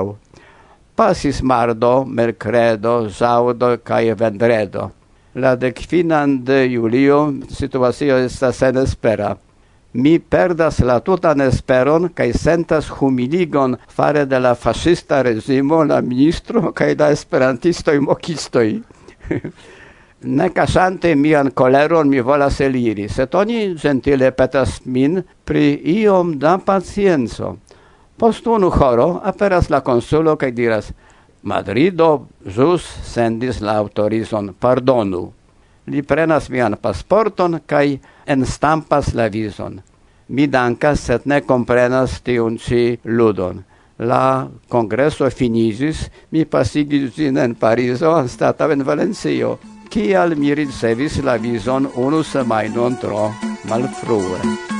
Pasis mardo, merkredo, ĵaŭdo kaj vendredo. La dekfinan de julio situacio estas senespera. Mi perdas la tutan esperon kaj sentas humiligon fare de la faŝista reĝimo, la ministro kaj la esperantistoj mokistoj. Ne kaŝante mian koleron mi volas eliri, sed oni ĝentile petas min pri iom da pacienco. Post unu horo aperas la konsulo kaj diras: Madrido ĵus sendis la aŭtorizon pardonu. Li prenas mian pasporton kaj enstampas la vizon. Mi dankas, sed ne komprenas tiun ĉi ludon. La kongreso finiĝis, mi pasigis ĝin en Parizo anstataŭ en Valencio, kial mi ricevis la vizon unu semajnon tro malfrue.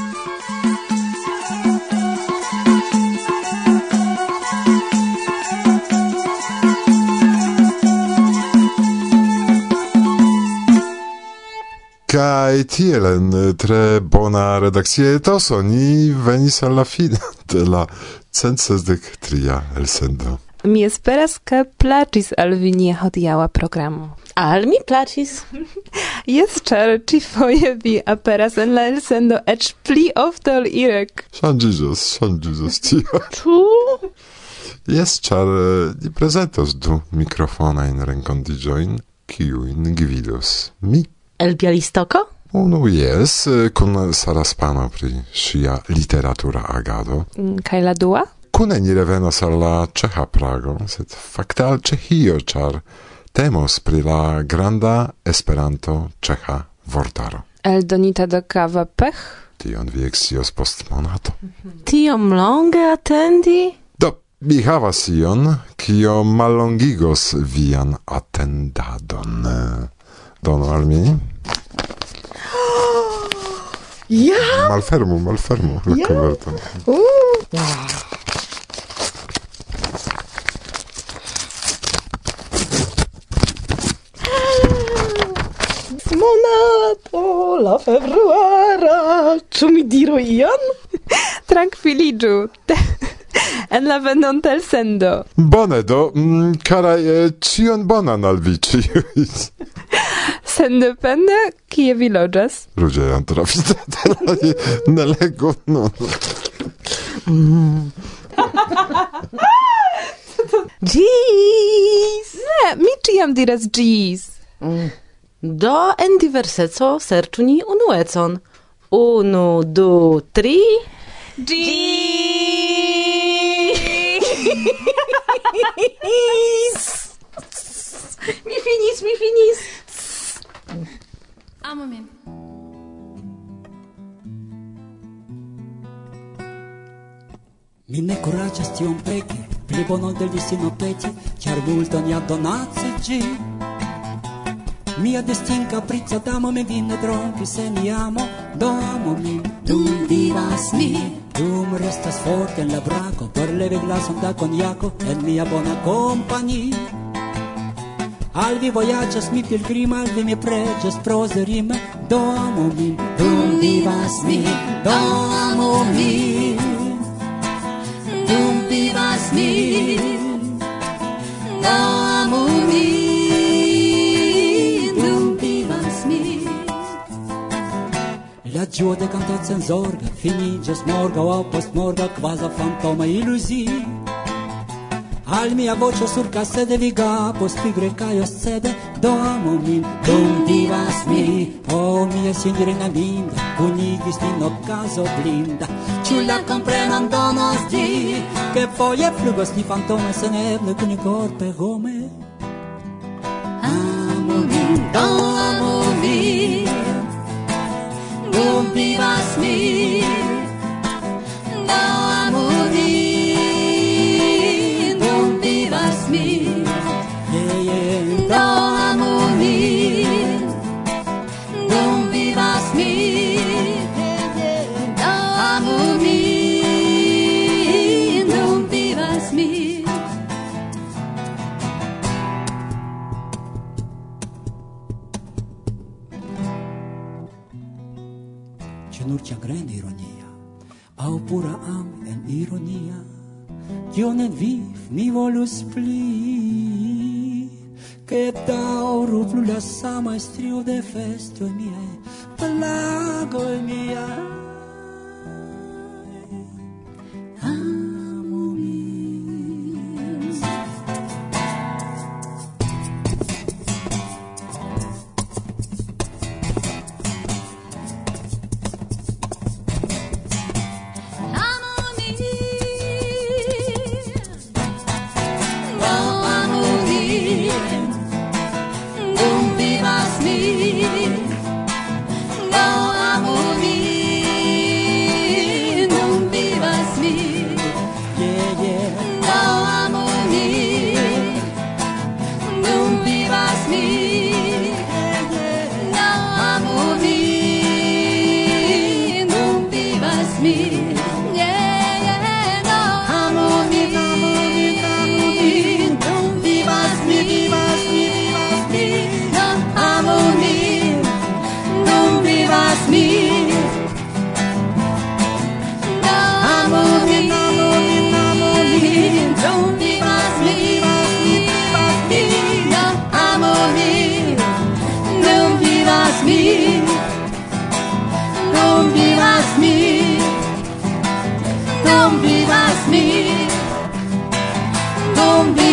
Kaj tiel en tre bona redakcia etoso ni venis al la fino de la cent sesdek tria elsendo. Mi esperas, ke plaĉis al vi nia hodiaŭa programo. Al mi plaĉis. Jes, ĉar ĉifoje vi aperas en la elsendo eĉ pli ofte ol Irek. Ŝanĝiĝos, ŝanĝiĝos tio. Ĉu? Jes, ĉar ni prezentos du mikrofonajn renkontiĝojn, kiujn gvidos mi. El Bialystoko? Unu jes, kun Sara Spano pri ŝia literatura agado. Kaj la dua? Kune ni revenos al la ĉeĥa Prago, sed fakte al Ĉeĥio, ĉar temos pri la granda Esperanto ĉeĥa vortaro. Eldonita de Kava Pech? Tion vi ekscios post monato. Tiom longe atendi? Do, mi havas ion, kio mallongigos vian atendadon. Donu al mi. Ja! Malfermu, malfermu la Ja. koverton. Uh. Monato, la februara, ĉu mi diru ion? Trankviliĝu. En la venonta elsendo. Bone, do, mm, karaj, eh, ĉion bonan al vi ĉiuj. Sendepende, kie vi loĝas? Ludzie jam trafite, ne legu nun. Ĝis! Ne, mi ĉiam diras ĝis. Do en diverseco serĉu ni unuecon. Unu, du, tri. Ĝis! Mi finis, mi finis. Amo min. Mi ne kuraĝas tion preki, pli bonon de destino peti, ĉar multon ja donaci ĝi. Mia destin capriccia damo me vin ne trompis se mi amo, do amo min. Dum vivas mi, dum restas forte en la braco, por levi glason da cognaco en mia bona compagni. Al vi vojaĝas mi pilgrima, al vi mi preĝas prozerime, do amo min. Dum vivas mi, do amo min. Dum vivas mi, do amo min. La ĝuo de kantad senzorga finiĝas morgaŭ aŭ postmorgaŭ kvazaŭ fantoma iluzio. Al mia voĉo surkaze devigapos pigre kaj oscede, do amo min. Dum vivas mi, o mia sinjorina linda, kunigis nin okazo blinda. Ĉu la komprenon donos ĝi, ke foje flugos ni fantome seneble kun korpe home? Amo min, do amo min. Dum vivas mi, do amo min. Dum vivas mi, do amo min. Dum vivas mi, do amo min. Dum vivas mi. Nur ĉagrena ironia, aŭ pura am en ironia, kion en viv mi volus pli, ke daŭru plu la sama strio de festoj miaj, plagoj miaj. Amo min. Amo mi. Yeah, yeah, no. Amo mi, amo mi, amo mi. Non vivas mi, vivas mi, vivas mi. Non amo mi. Non vivas mi. No. Amo mi, amo mi, amo mi. Non vivas mi, vivas mi, vivas mi. No. Amo mi. Non vivas mi. Non vivas mi. Non vivas mi. Non vivas